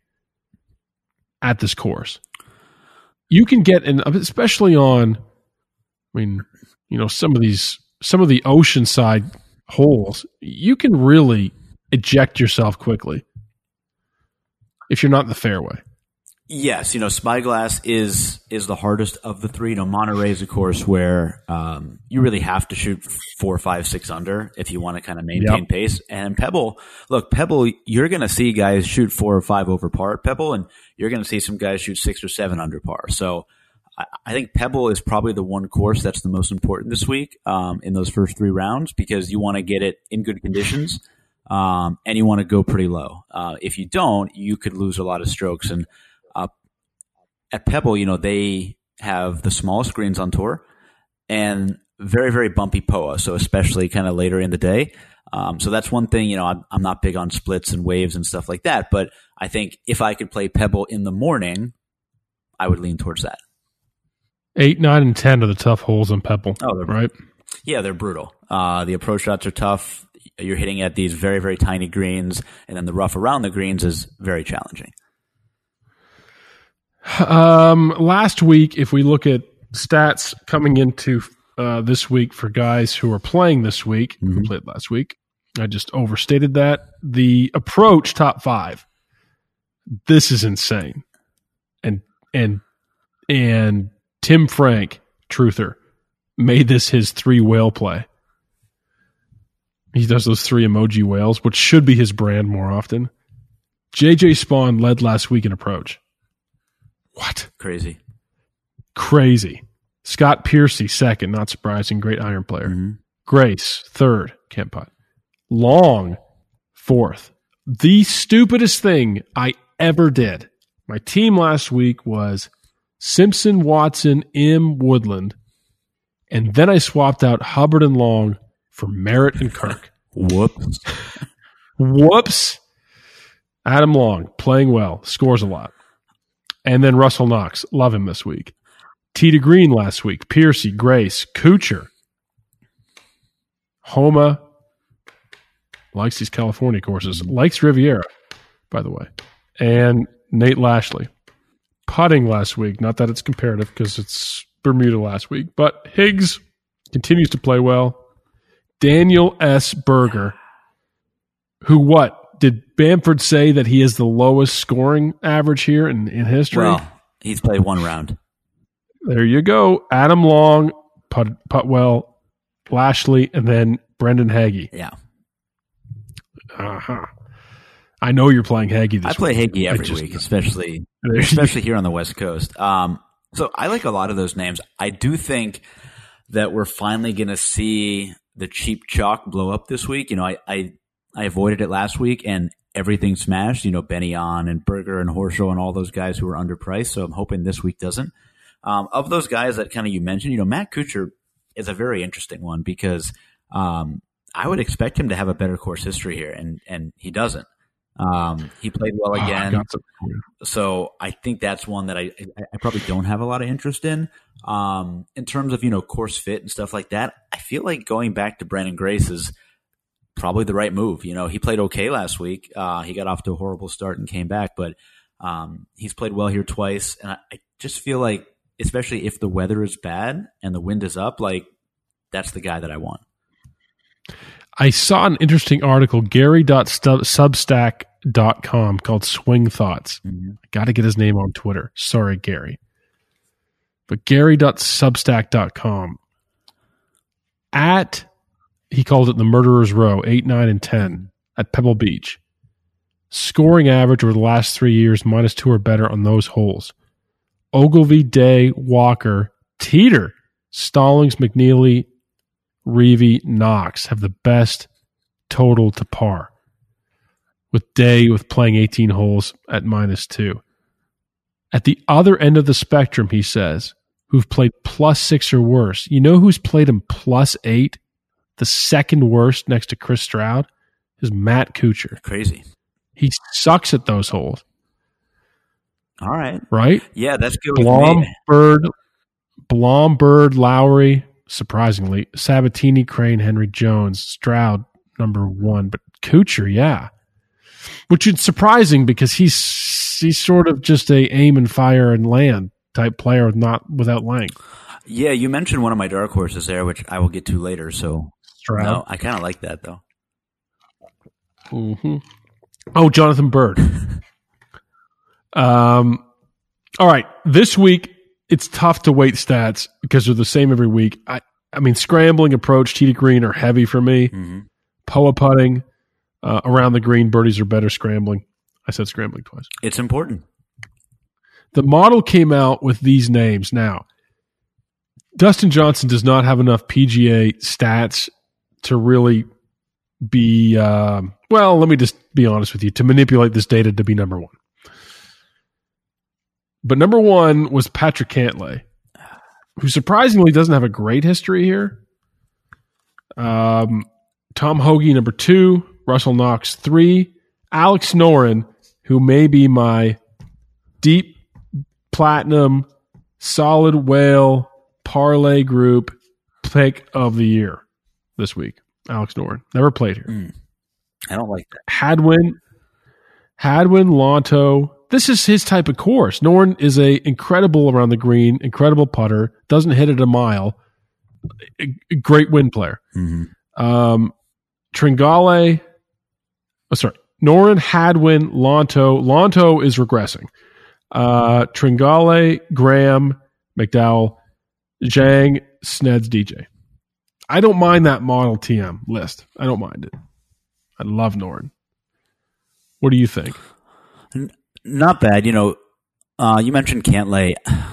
[SPEAKER 7] at this course. You can get in, especially on, I mean, you know, some of these, some of the oceanside holes, you can really eject yourself quickly if you're not in the fairway.
[SPEAKER 10] Yes, you know, Spyglass is is the hardest of the three. You know, Monterey is a course where um, you really have to shoot four, five, six under if you want to kind of maintain
[SPEAKER 7] Yep.
[SPEAKER 10] pace. And Pebble, look, Pebble, you're going to see guys shoot four or five over par at Pebble, and you're going to see some guys shoot six or seven under par. So I, I think Pebble is probably the one course that's the most important this week um, in those first three rounds, because you want to get it in good conditions um, and you want to go pretty low. Uh, if you don't, you could lose a lot of strokes. And at Pebble, you know, they have the smallest greens on tour and very, very bumpy P O A, so especially kind of later in the day. Um, so that's one thing, you know, I'm, I'm not big on splits and waves and stuff like that, but I think if I could play Pebble in the morning, I would lean towards that.
[SPEAKER 7] Eight, nine, and ten are the tough holes on Pebble,
[SPEAKER 10] Oh, they're
[SPEAKER 7] right?
[SPEAKER 10] Yeah, they're brutal. Uh, the approach shots are tough. You're hitting at these very, very tiny greens, and then the rough around the greens is very challenging.
[SPEAKER 7] Um, last week, if we look at stats coming into uh, this week for guys who are playing this week, who played last week, I just overstated that. The approach top five. This is insane, and and and Tim Frank, truther, made this his three whale play. He does those three emoji whales, which should be his brand more often. J J Spawn led last week in approach. What?
[SPEAKER 10] Crazy.
[SPEAKER 7] Crazy. Scott Piercy, second, not surprising, great iron player.
[SPEAKER 10] Mm-hmm.
[SPEAKER 7] Grace, third, can't putt. Long, fourth. The stupidest thing I ever did. My team last week was Simpson, Watson, M, Woodland, and then I swapped out Hubbard and Long for Merritt and Kirk.
[SPEAKER 10] Whoops.
[SPEAKER 7] Whoops. Adam Long, playing well, scores a lot. And then Russell Knox, love him this week. Tee to Green last week, Piercy, Grace, Kuchar. Homa likes these California courses, likes Riviera, by the way. And Nate Lashley. Putting last week, not that it's comparative because it's Bermuda last week, but Higgs continues to play well. Daniel S. Berger, who what? Did Bamford say that he is the lowest scoring average here in, in history?
[SPEAKER 10] Well, he's played one round.
[SPEAKER 7] There you go. Adam Long, Put, Putwell, Lashley, and then Brendan Hagee.
[SPEAKER 10] Yeah.
[SPEAKER 7] Uh-huh. I know you're playing Hagee this
[SPEAKER 10] I play
[SPEAKER 7] week.
[SPEAKER 10] Hagee every
[SPEAKER 7] just,
[SPEAKER 10] week, especially
[SPEAKER 7] There-
[SPEAKER 10] especially here on the West Coast. Um, so I like a lot of those names. I do think that we're finally going to see the cheap chalk blow up this week. You know, I, I I avoided it last week, and everything smashed. You know, Benny On and Berger and Horschel and all those guys who were underpriced. So I'm hoping this week doesn't. Um, of those guys that kind of you mentioned, you know, Matt Kuchar is a very interesting one because um, I would expect him to have a better course history here, and and he doesn't. Um, he played well
[SPEAKER 7] Oh, I
[SPEAKER 10] again.
[SPEAKER 7] got some-
[SPEAKER 10] So I think that's one that I, I, I probably don't have a lot of interest in. Um, in terms of, you know, course fit and stuff like that, I feel like going back to Brandon Grace is probably the right move. You know, he played okay last week. Uh, he got off to a horrible start and came back, but um, he's played well here twice. And I, I just feel like, especially if the weather is bad and the wind is up, like that's the guy that I want.
[SPEAKER 7] I saw an interesting article, Gary Substack dot com called Swing Thoughts.
[SPEAKER 10] Mm-hmm.
[SPEAKER 7] Got to get his name on Twitter. Sorry, Gary. But Gary dot substack dot com. At, he called it the Murderer's Row, eight, nine, and ten at Pebble Beach. Scoring average over the last three years, minus two or better on those holes. Ogilvy, Day, Walker, Teeter, Stallings, McNeely, Reevy, Knox have the best total to par. With Day with playing eighteen holes at minus two. At the other end of the spectrum, he says, who've played plus six or worse. You know who's played him plus eight? The second worst next to Chris Stroud is Matt Kuchar.
[SPEAKER 10] Crazy.
[SPEAKER 7] He sucks at those holes.
[SPEAKER 10] All right.
[SPEAKER 7] Right?
[SPEAKER 10] Yeah, that's good.
[SPEAKER 7] Blom, Bird, Blom, Bird, Lowry, surprisingly. Sabatini, Crane, Henry, Jones, Stroud, number one. But Kuchar, yeah. Which is surprising because he's he's sort of just a aim and fire and land type player, not without length.
[SPEAKER 10] Yeah, you mentioned one of my dark horses there, which I will get to later. So,
[SPEAKER 7] Stroud.
[SPEAKER 10] no, I kind of like that though.
[SPEAKER 7] Mm-hmm. Oh, Jonathan Bird. um, all right. This week, it's tough to weight stats because they're the same every week. I, I mean, scrambling approach, tee to green are heavy for me.
[SPEAKER 10] Mm-hmm.
[SPEAKER 7] P O A putting, uh, around the green, birdies are better scrambling. I said scrambling twice.
[SPEAKER 10] It's important.
[SPEAKER 7] The model came out with these names. Now, Dustin Johnson does not have enough P G A stats to really be, um, well, let me just be honest with you, to manipulate this data to be number one. But number one was Patrick Cantlay, who surprisingly doesn't have a great history here. Um, Tom Hoagie, number two. Russell Knox, three. Alex Noren, who may be my deep platinum, solid whale, parlay group pick of the year this week. Alex Noren. Never played here.
[SPEAKER 10] Mm. I don't like that.
[SPEAKER 7] Hadwin, Hadwin, Lonto. This is his type of course. Noren is a incredible around the green, incredible putter, doesn't hit it a mile, a, a great win player.
[SPEAKER 10] Mm-hmm.
[SPEAKER 7] Um, Tringale, oh, sorry, Noren, Hadwin, Lonto. Lonto is regressing. Uh, Tringale, Graham, McDowell, Zhang, Sneds, D J. I don't mind that model T M list. I don't mind it. I love Noren. What do you think?
[SPEAKER 10] Not bad. You know, uh, you mentioned Cantlay.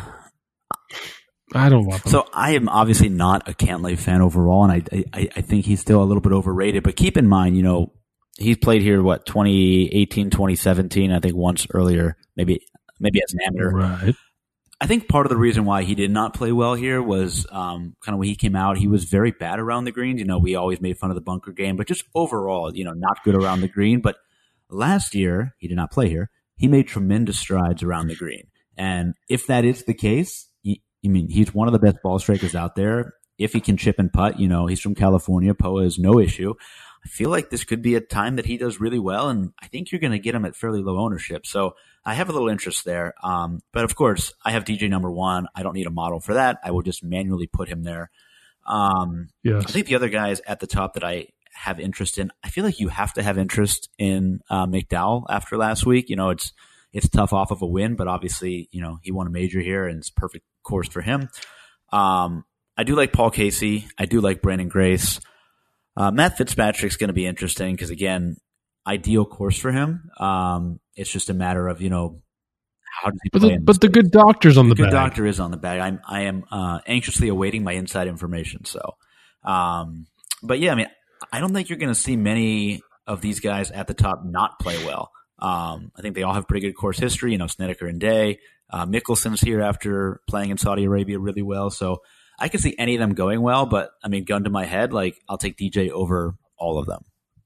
[SPEAKER 7] I don't love him.
[SPEAKER 10] So I am obviously not a Cantlay fan overall, and I, I I think he's still a little bit overrated. But keep in mind, you know, he's played here, what, twenty eighteen, twenty seventeen, I think once earlier, maybe maybe as an amateur.
[SPEAKER 7] Right.
[SPEAKER 10] I think part of the reason why he did not play well here was um, kind of when he came out, he was very bad around the greens. You know, we always made fun of the bunker game, but just overall, you know, not good around the green. But last year, he did not play here. He made tremendous strides around the green. And if that is the case, he, I mean, he's one of the best ball strikers out there. If he can chip and putt, you know, he's from California. P O A is no issue. I feel like this could be a time that he does really well, and I think you're going to get him at fairly low ownership. So I have a little interest there. Um, but of course, I have D J number one. I don't need a model for that. I will just manually put him there. Um,
[SPEAKER 7] yes.
[SPEAKER 10] I think the other guys at the top that I have interest in, I feel like you have to have interest in uh, McDowell after last week. You know, it's it's tough off of a win, but obviously, you know, he won a major here, and it's a perfect course for him. Um, I do like Paul Casey. I do like Brandon Grace. Uh, Matt Fitzpatrick's going to be interesting because, again, ideal course for him. Um, it's just a matter of, you know, how does he
[SPEAKER 7] but
[SPEAKER 10] play
[SPEAKER 7] the,
[SPEAKER 10] in
[SPEAKER 7] But the good doctor's on the,
[SPEAKER 10] the good
[SPEAKER 7] bag.
[SPEAKER 10] doctor is on the bag. I'm, I am uh, anxiously awaiting my inside information. So, um, but yeah, I mean, I don't think you're going to see many of these guys at the top not play well. Um, I think they all have pretty good course history. You know, Snedeker and Day. Uh, Mickelson's here after playing in Saudi Arabia really well. So I can see any of them going well, but I mean, gun to my head, like I'll take D J over all of them.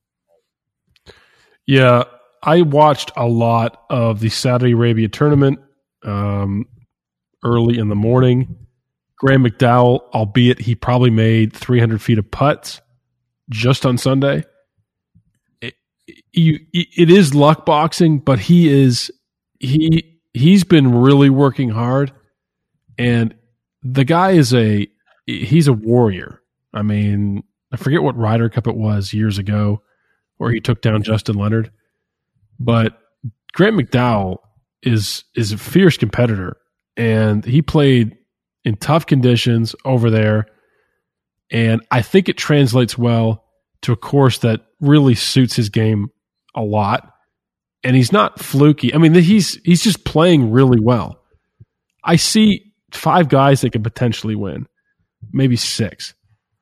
[SPEAKER 7] Yeah, I watched a lot of the Saudi Arabia tournament um, early in the morning. Graham McDowell, albeit he probably made three hundred feet of putts just on Sunday. It, it, it is luck boxing, but he is he he's been really working hard, and the guy is a he's a warrior. I mean, I forget what Ryder Cup it was years ago where he took down Justin Leonard. But Grant McDowell is is a fierce competitor, and he played in tough conditions over there, and I think it translates well to a course that really suits his game a lot. And he's not fluky. I mean, he's he's just playing really well. I see five guys that could potentially win, maybe six.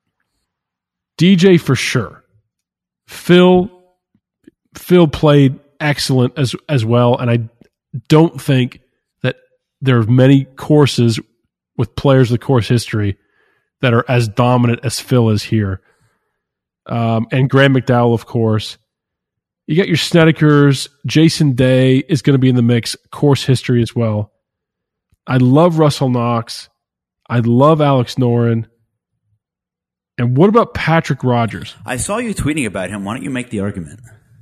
[SPEAKER 7] D J for sure. Phil Phil played excellent as as well, and I don't think that there are many courses with players with course history that are as dominant as Phil is here. Um, and Graham McDowell, of course. You got your Snedekers. Jason Day is going to be in the mix, course history as well. I love Russell Knox. I love Alex Noren. And what about Patrick Rogers?
[SPEAKER 10] I saw you tweeting about him. Why don't you make the argument?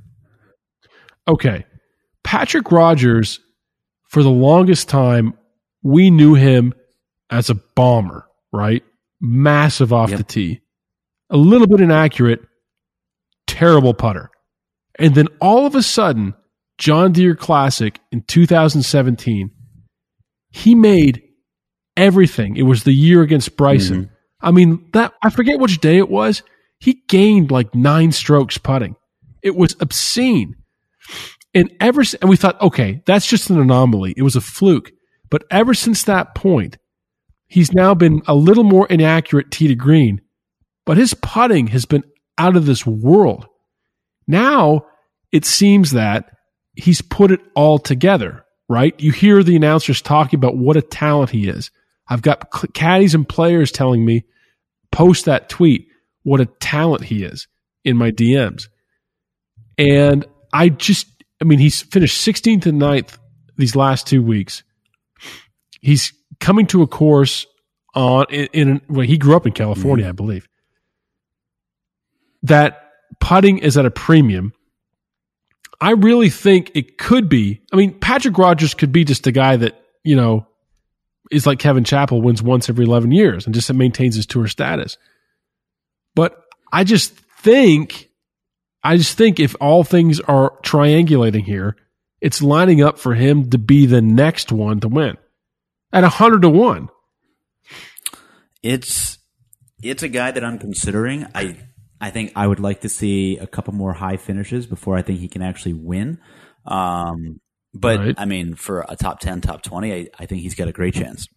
[SPEAKER 7] Okay. Patrick Rogers, for the longest time, we knew him as a bomber, right? Massive off
[SPEAKER 10] Yep.
[SPEAKER 7] the tee. A little bit inaccurate, terrible putter. And then all of a sudden, John Deere Classic in two thousand seventeen, he made everything. It was the year against Bryson.
[SPEAKER 10] Mm-hmm.
[SPEAKER 7] I mean, that I forget which day it was. He gained like nine strokes putting. It was obscene. And ever and we thought, okay, that's just an anomaly. It was a fluke. But ever since that point, he's now been a little more inaccurate tee to green. But his putting has been out of this world. Now it seems that he's put it all together, right? You hear the announcers talking about what a talent he is. I've got caddies and players telling me, post that tweet, what a talent he is in my D Ms. And I just, I mean, he's finished sixteenth and ninth these last two weeks. He's coming to a course on, in, in well, he grew up in California, mm-hmm. I believe. That putting is at a premium. I really think it could be. I mean, Patrick Rogers could be just a guy that, you know, is like Kevin Chappell, wins once every eleven years and just maintains his tour status. But I just think, I just think if all things are triangulating here, it's lining up for him to be the next one to win at a hundred to one.
[SPEAKER 10] It's it's a guy that I'm considering. I I think I would like to see a couple more high finishes before I think he can actually win. Um, but,
[SPEAKER 7] right.
[SPEAKER 10] I mean, for a top ten, top twenty, I, I think he's got a great chance.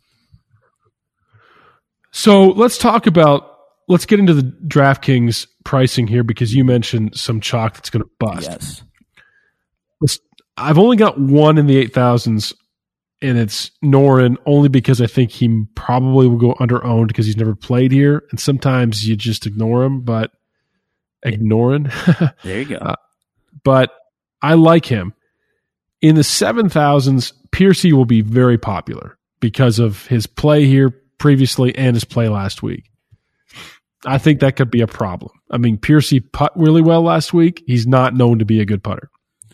[SPEAKER 7] So let's talk about, let's get into the DraftKings pricing here because you mentioned some chalk that's going to bust.
[SPEAKER 10] Yes.
[SPEAKER 7] Let's, I've only got one in the eight thousands, and it's Noren, only because I think he probably will go under owned because he's never played here. And sometimes you just ignore him, but ignoring.
[SPEAKER 10] There you go.
[SPEAKER 7] Uh, but I like him. In the seven thousands, Piercy will be very popular because of his play here previously and his play last week. I think that could be a problem. I mean, Piercy putt really well last week. He's not known to be a good putter.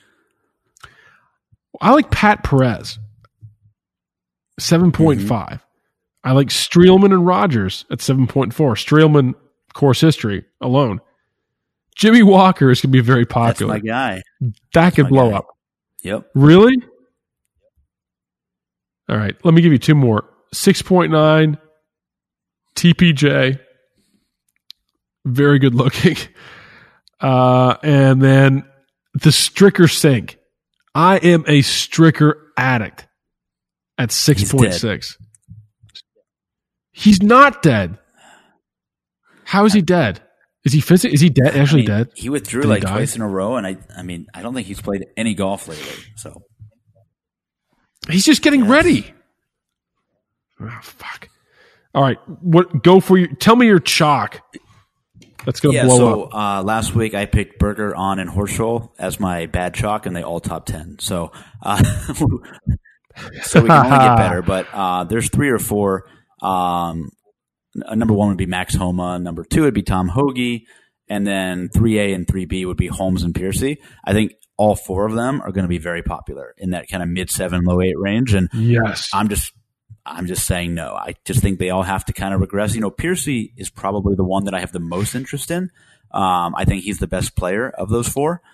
[SPEAKER 7] I like Pat Perez, seven point five. Mm-hmm. I like Streelman and Rogers at seven point four. Streelman, course history alone. Jimmy Walker is going to be very popular.
[SPEAKER 10] That's my guy.
[SPEAKER 7] That
[SPEAKER 10] That's
[SPEAKER 7] could blow
[SPEAKER 10] guy.
[SPEAKER 7] up.
[SPEAKER 10] Yep.
[SPEAKER 7] Really? All right. Let me give you two more. six point nine, T P J. Very good looking. Uh, and then the Stricker Sink. I am a Stricker addict at six point six. He's, He's not dead. How is he dead? Is he physically? Is he dead? Actually
[SPEAKER 10] I mean,
[SPEAKER 7] dead?
[SPEAKER 10] He withdrew
[SPEAKER 7] Did
[SPEAKER 10] like
[SPEAKER 7] he
[SPEAKER 10] twice in a row, and I, I mean, I don't think he's played any golf lately. So
[SPEAKER 7] he's just getting
[SPEAKER 10] yes.
[SPEAKER 7] ready. Oh, fuck. All right, what? Go for your. Tell me your chalk. That's gonna
[SPEAKER 10] yeah,
[SPEAKER 7] blow
[SPEAKER 10] so,
[SPEAKER 7] up.
[SPEAKER 10] Uh, last week I picked Berger, On, and Horschel as my bad chalk, and they all top ten. So, uh, so we can only get better. But uh, there's three or four. Um, number one would be Max Homa. Number two would be Tom Hoagie, and then three A and three B would be Holmes and Piercy. I think all four of them are going to be very popular in that kind of mid seven, low eight range. And
[SPEAKER 7] yes,
[SPEAKER 10] I'm just. I'm just saying no. I just think they all have to kind of regress. You know, Piercy is probably the one that I have the most interest in. Um, I think he's the best player of those four.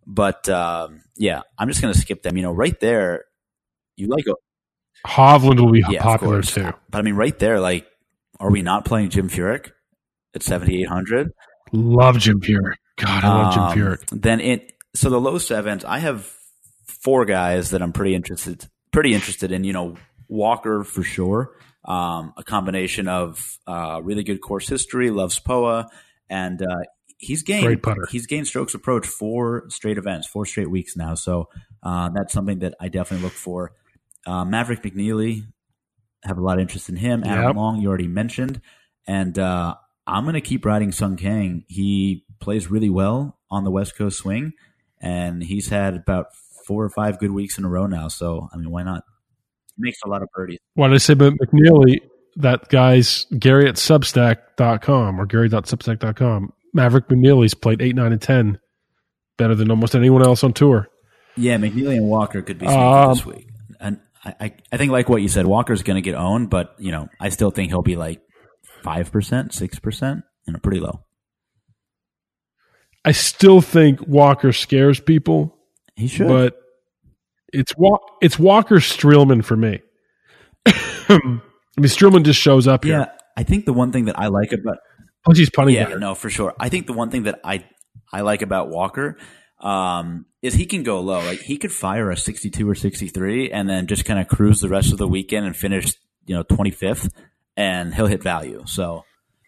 [SPEAKER 10] But um, yeah, I'm just going to skip them. You know, right there, you like
[SPEAKER 7] Hovland will be
[SPEAKER 10] yeah,
[SPEAKER 7] popular
[SPEAKER 10] of course.
[SPEAKER 7] too.
[SPEAKER 10] But I mean, right there, like, are we not playing Jim Furyk at seventy-eight hundred?
[SPEAKER 7] Love Jim Furyk. God, I love
[SPEAKER 10] Um,
[SPEAKER 7] Jim Furyk.
[SPEAKER 10] Then it so the low sevens, I have four guys that I'm pretty interested pretty interested in. You know, Walker for sure. Um, a combination of uh, really good course history, loves P O A, and uh, he's gained
[SPEAKER 7] Great putter.
[SPEAKER 10] he's gained strokes approach four straight events, four straight weeks now. So uh, that's something that I definitely look for. Uh, Maverick McNeely, have a lot of interest in him. Adam
[SPEAKER 7] Yep.
[SPEAKER 10] Long, you already mentioned, and uh, I'm going to keep riding Sung Kang. He plays really well on the West Coast swing, and he's had about four or five good weeks in a row now. So I mean, why not? He makes a lot of birdies.
[SPEAKER 7] What did I say about McNeely? That guy's Gary at Substack dot com or Gary dot substack dot com. Maverick McNeely's played eight, nine, and ten better than almost anyone else on tour.
[SPEAKER 10] Yeah, McNeely and Walker could be sneaky
[SPEAKER 7] Um,
[SPEAKER 10] this week. And I, I, I think like what you said, Walker's going to get owned, but you know, I still think he'll be like five percent, six percent, you know, pretty low.
[SPEAKER 7] I still think Walker scares people,
[SPEAKER 10] He should.
[SPEAKER 7] but it's Wa- it's Walker Streelman for me. I mean, Streelman just shows up here.
[SPEAKER 10] Yeah, I think the one thing that I like about
[SPEAKER 7] Plus, he's putting
[SPEAKER 10] yeah,
[SPEAKER 7] better.
[SPEAKER 10] no, for sure. I think the one thing that I I like about Walker um, is he can go low. Like he could fire a sixty-two or sixty-three, and then just kind of cruise the rest of the weekend and finish, you know, twenty-fifth, and he'll hit value. So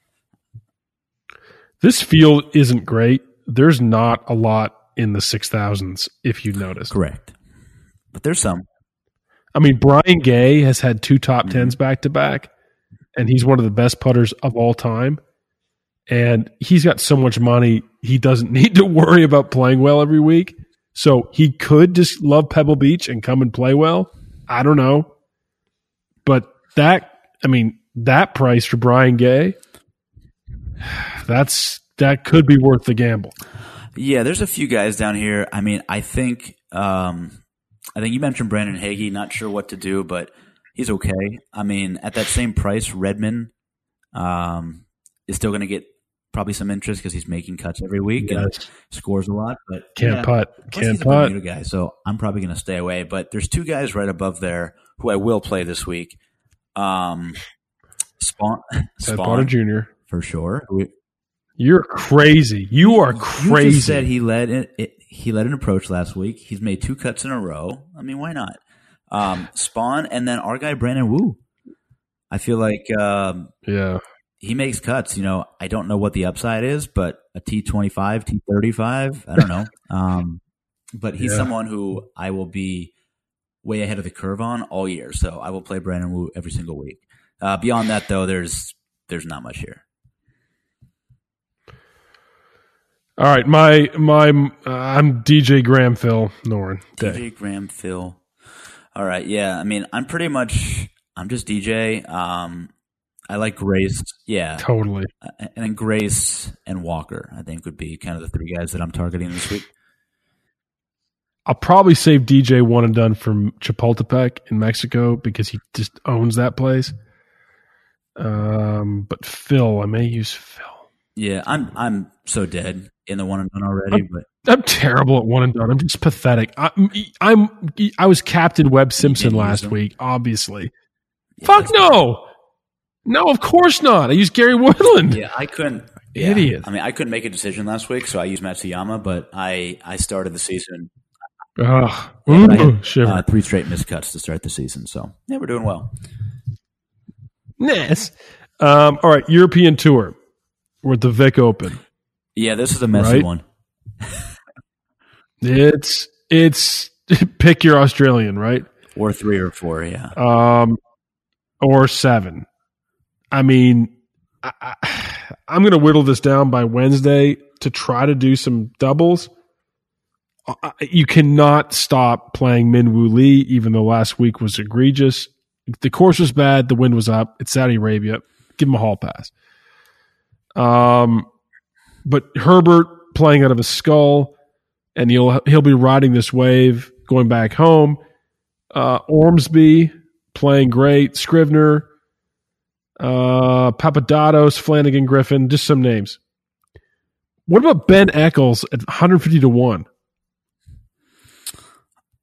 [SPEAKER 7] This field isn't great. There's not a lot in the six thousands, if you noticed.
[SPEAKER 10] correct, but there's some.
[SPEAKER 7] I mean, Brian Gay has had two top
[SPEAKER 10] Mm-hmm.
[SPEAKER 7] tens back to back, and he's one of the best putters of all time. And he's got so much money, he doesn't need to worry about playing well every week. So he could just love Pebble Beach and come and play well. I don't know. But that, I mean, that price for Brian Gay, that's that could be worth the gamble.
[SPEAKER 10] Yeah, there's a few guys down here. I mean, I think um, I think you mentioned Brandon Hagee. Not sure what to do, but he's okay. I mean, at that same price, Redmond um, is still going to get probably some interest because he's making cuts every week and
[SPEAKER 7] Yes.
[SPEAKER 10] scores a lot. But
[SPEAKER 7] Can't
[SPEAKER 10] yeah,
[SPEAKER 7] putt.
[SPEAKER 10] plus
[SPEAKER 7] Can't
[SPEAKER 10] he's a
[SPEAKER 7] putt.
[SPEAKER 10] Bermuda guy, so I'm probably going to stay away. But there's two guys right above there who I will play this week. Um, Spawn,
[SPEAKER 7] Ted Potter
[SPEAKER 10] Spawn
[SPEAKER 7] Junior
[SPEAKER 10] for sure. We,
[SPEAKER 7] You're crazy. You are crazy.
[SPEAKER 10] You just said he led it, it, he led an approach last week. He's made two cuts in a row. I mean, why not? Um, Spawn and then our guy Brandon Wu. I feel like um,
[SPEAKER 7] yeah.
[SPEAKER 10] he makes cuts. You know, I don't know what the upside is, but a T twenty-five, T thirty-five, I don't know. Um, but he's
[SPEAKER 7] Yeah.
[SPEAKER 10] someone who I will be way ahead of the curve on all year. So I will play Brandon Wu every single week. Uh, beyond that, though, there's there's not much here.
[SPEAKER 7] All right, my my uh, I'm D J Graham Phil Noren.
[SPEAKER 10] D J Graham Phil. All right, yeah. I mean, I'm pretty much I'm just D J. Um, I like Grace, yeah,
[SPEAKER 7] Totally.
[SPEAKER 10] Uh, and then Grace and Walker. I think would be kind of the three guys that I'm targeting this week.
[SPEAKER 7] I'll probably save D J one and done from Chapultepec in Mexico because he just owns that place. Um, but Phil, I may use Phil.
[SPEAKER 10] Yeah, I'm I'm so dead in the one and done already, but
[SPEAKER 7] I'm terrible at one and done. I'm just pathetic. I'm I'm I was Captain Webb Simpson
[SPEAKER 10] didn't use
[SPEAKER 7] last
[SPEAKER 10] him?
[SPEAKER 7] week, obviously.
[SPEAKER 10] yeah,
[SPEAKER 7] Fuck
[SPEAKER 10] that's-
[SPEAKER 7] no. No, of course not. I used Gary Woodland.
[SPEAKER 10] Yeah, I couldn't. yeah.
[SPEAKER 7] Idiot.
[SPEAKER 10] I mean, I couldn't make a decision last week, so I used Matsuyama. But I I started the season.
[SPEAKER 7] Ugh.
[SPEAKER 10] Yeah, but I
[SPEAKER 7] Ooh,
[SPEAKER 10] had,
[SPEAKER 7] shiver.
[SPEAKER 10] uh, three straight missed cuts to start the season, so yeah, we're doing well.
[SPEAKER 7] Nice. Um, all right, European Tour. We're at the Vic Open.
[SPEAKER 10] Yeah, this is a messy
[SPEAKER 7] Right?
[SPEAKER 10] one.
[SPEAKER 7] It's it's pick your Australian, right?
[SPEAKER 10] Or three or four, yeah.
[SPEAKER 7] Um, or seven. I mean, I, I, I'm going to whittle this down by Wednesday to try to do some doubles. I- You cannot stop playing Min Woo Lee, even though last week was egregious. The course was bad. The wind was up. It's Saudi Arabia. Give him a hall pass. Um, but Herbert playing out of his skull, and he'll he'll be riding this wave going back home. Uh, Ormsby playing great. Scrivener, uh, Papadopoulos, Flanagan, Griffin, just some names. What about Ben Eccles at one hundred fifty to one?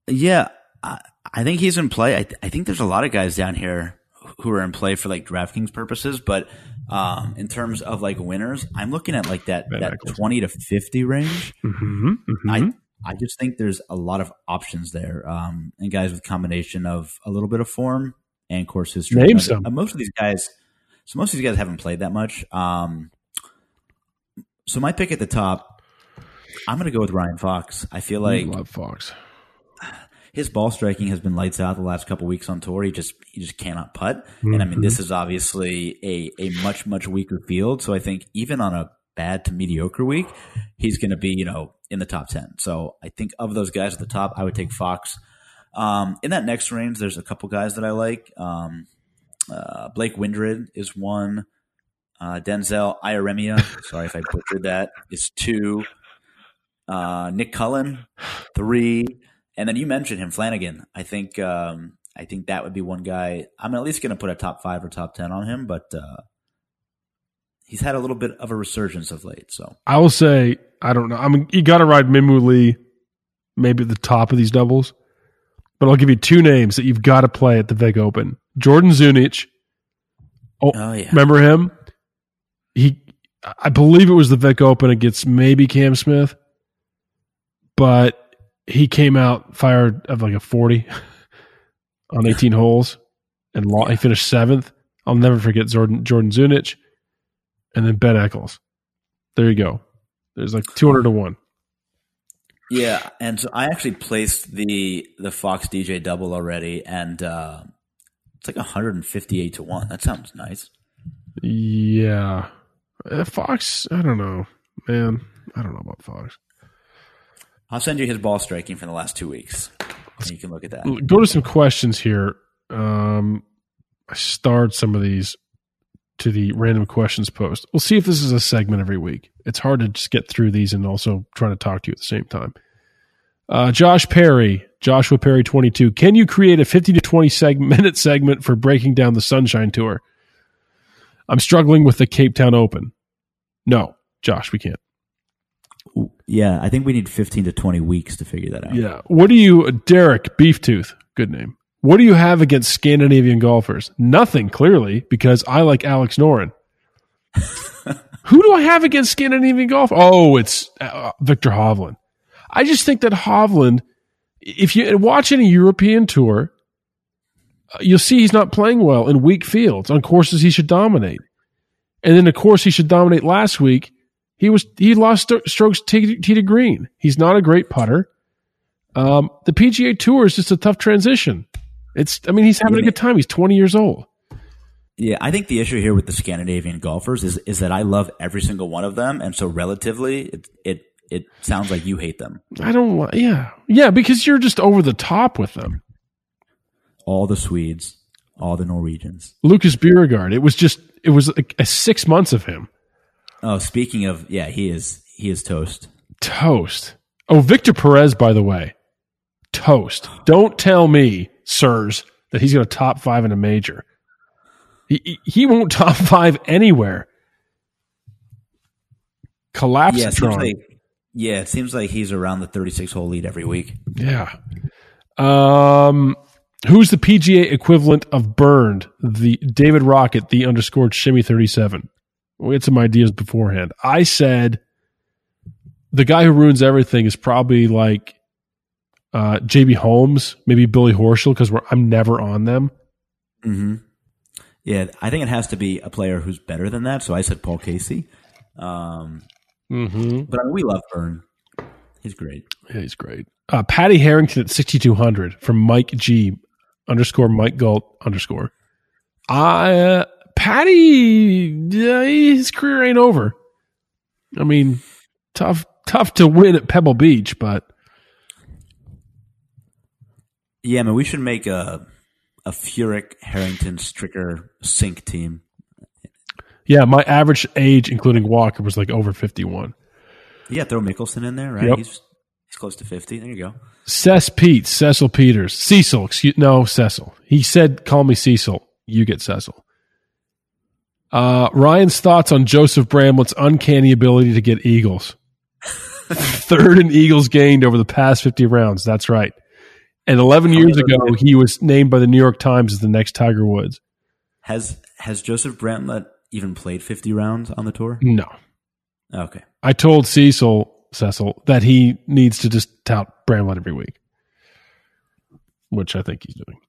[SPEAKER 10] Yeah, I, I think he's in play. I, I think there's a lot of guys down here who are in play for like DraftKings purposes, but um, in terms of like winners, I'm looking at like that
[SPEAKER 7] Ben
[SPEAKER 10] that
[SPEAKER 7] Eccles.
[SPEAKER 10] twenty to fifty range.
[SPEAKER 7] Mm-hmm, mm-hmm.
[SPEAKER 10] I I just think there's a lot of options there, um, and guys with combination of a little bit of form and course history.
[SPEAKER 7] Name
[SPEAKER 10] Uh,
[SPEAKER 7] some.
[SPEAKER 10] uh, most of these guys, so most of these guys haven't played that much. Um, so my pick at the top, I'm going to go with Ryan Fox. I feel like
[SPEAKER 7] I love Fox.
[SPEAKER 10] his ball striking has been lights out the last couple weeks on tour. He just he just cannot putt, mm-hmm. and I mean this is obviously a a much much weaker field. So I think even on a bad to mediocre week, he's going to be you know in the top ten. So I think of those guys at the top, I would take Fox. Um, in that next range, there's a couple guys that I like. Um, uh, Blake Windred is one. Uh, Denzel Iaremia, sorry if I butchered that, is two. Uh, Nick Cullen, three. And then you mentioned him, Flanagan. I think um, I think that would be one guy. I'm at least going to put a top five or top ten on him, but uh, he's had a little bit of a resurgence of late. So
[SPEAKER 7] I will say, I don't know. I mean, you got to ride Minwoo Lee maybe at the top of these doubles, but I'll give you two names that you've got to play at the Vic Open. Jordan Zunich. Oh,
[SPEAKER 10] oh yeah.
[SPEAKER 7] Remember him? He, I believe it was the Vic Open against maybe Cam Smith, but he came out fired of like a forty on eighteen holes, and law, he finished seventh. I'll never forget Jordan, Jordan Zunich, and then Ben Eccles. There you go. There's like two hundred to one.
[SPEAKER 10] Yeah, and so I actually placed the the Fox D J double already, and uh, it's like one hundred fifty-eight to one. That sounds nice.
[SPEAKER 7] Yeah. Uh, Fox, I don't know. Man, I don't know about Fox.
[SPEAKER 10] I'll send you his ball striking from the last two weeks, and you can look at that.
[SPEAKER 7] Go to some questions here. Um, I starred some of these to the random questions post. We'll see if this is a segment every week. It's hard to just get through these and also try to talk to you at the same time. Uh, Josh Perry, Joshua Perry twenty-two. Can you create a fifteen to twenty seg- minute segment for breaking down the Sunshine Tour? I'm struggling with the Cape Town Open. No, Josh, we can't.
[SPEAKER 10] Yeah, I think we need fifteen to twenty weeks to figure that out.
[SPEAKER 7] Yeah. What do you, Derek Beeftooth, good name. What do you have against Scandinavian golfers? Nothing, clearly, because I like Alex Noren. Who do I have against Scandinavian golf? Oh, it's uh, Victor Hovland. I just think that Hovland, if you watch any European tour, uh, you'll see he's not playing well in weak fields on courses he should dominate. And then the course he should dominate last week, he was he lost st- strokes tee to green. He's not a great putter. Um, the P G A Tour is just a tough transition. It's, I mean, he's having
[SPEAKER 10] yeah,
[SPEAKER 7] a good time. He's twenty years old.
[SPEAKER 10] Yeah, I think the issue here with the Scandinavian golfers is is that I love every single one of them, and so relatively, it it it sounds like you hate them.
[SPEAKER 7] I don't want, yeah, yeah, because you're just over the top with them.
[SPEAKER 10] All the Swedes, all the Norwegians.
[SPEAKER 7] Lucas Bjerregaard. It was just, it was a, a six months of him.
[SPEAKER 10] Oh, speaking of, yeah, he is he is toast.
[SPEAKER 7] Toast. Oh, Victor Perez, by the way, toast. Don't tell me, sirs, that he's going to top five in a major. He, he he won't top five anywhere. Collapse.
[SPEAKER 10] Yeah, it seems like, yeah, it seems like he's around the thirty-six hole lead every week.
[SPEAKER 7] Yeah. Um, who's the P G A equivalent of Burned? The David Rocket, the underscored Shimmy thirty-seven. We had some ideas beforehand. I said the guy who ruins everything is probably like uh, J B Holmes, maybe Billy Horschel, because I'm never on them.
[SPEAKER 10] Mm-hmm. Yeah, I think it has to be a player who's better than that. So I said Paul Casey. Um,
[SPEAKER 7] mm-hmm.
[SPEAKER 10] But I mean, we love Byrne. He's great.
[SPEAKER 7] Yeah, he's great. Uh, Patty Harrington at sixty-two hundred from Mike G underscore Mike Galt underscore. Uh, Patty, uh, his career ain't over. I mean, tough, tough to win at Pebble Beach, but
[SPEAKER 10] yeah, I mean, we should make a a Furyk, Harrington, Stricker sync team.
[SPEAKER 7] Yeah, my average age, including Walker, was like over fifty-one.
[SPEAKER 10] Yeah, throw Mickelson in there, right?
[SPEAKER 7] Yep.
[SPEAKER 10] He's he's close to fifty. There you go.
[SPEAKER 7] Cess Pete, Cecil Peters, Cecil. Excuse, no, Cecil. He said, "Call me Cecil." You get Cecil. Uh, Ryan's thoughts on Joseph Bramlett's uncanny ability to get eagles. Third in eagles gained over the past fifty rounds. That's right. And eleven years ago, he was named by the New York Times as the next Tiger Woods.
[SPEAKER 10] Has has Joseph Brantlett even played fifty rounds on the tour?
[SPEAKER 7] No.
[SPEAKER 10] Okay.
[SPEAKER 7] I told Cecil, Cecil that he needs to just tout Brantlett every week, which I think he's doing.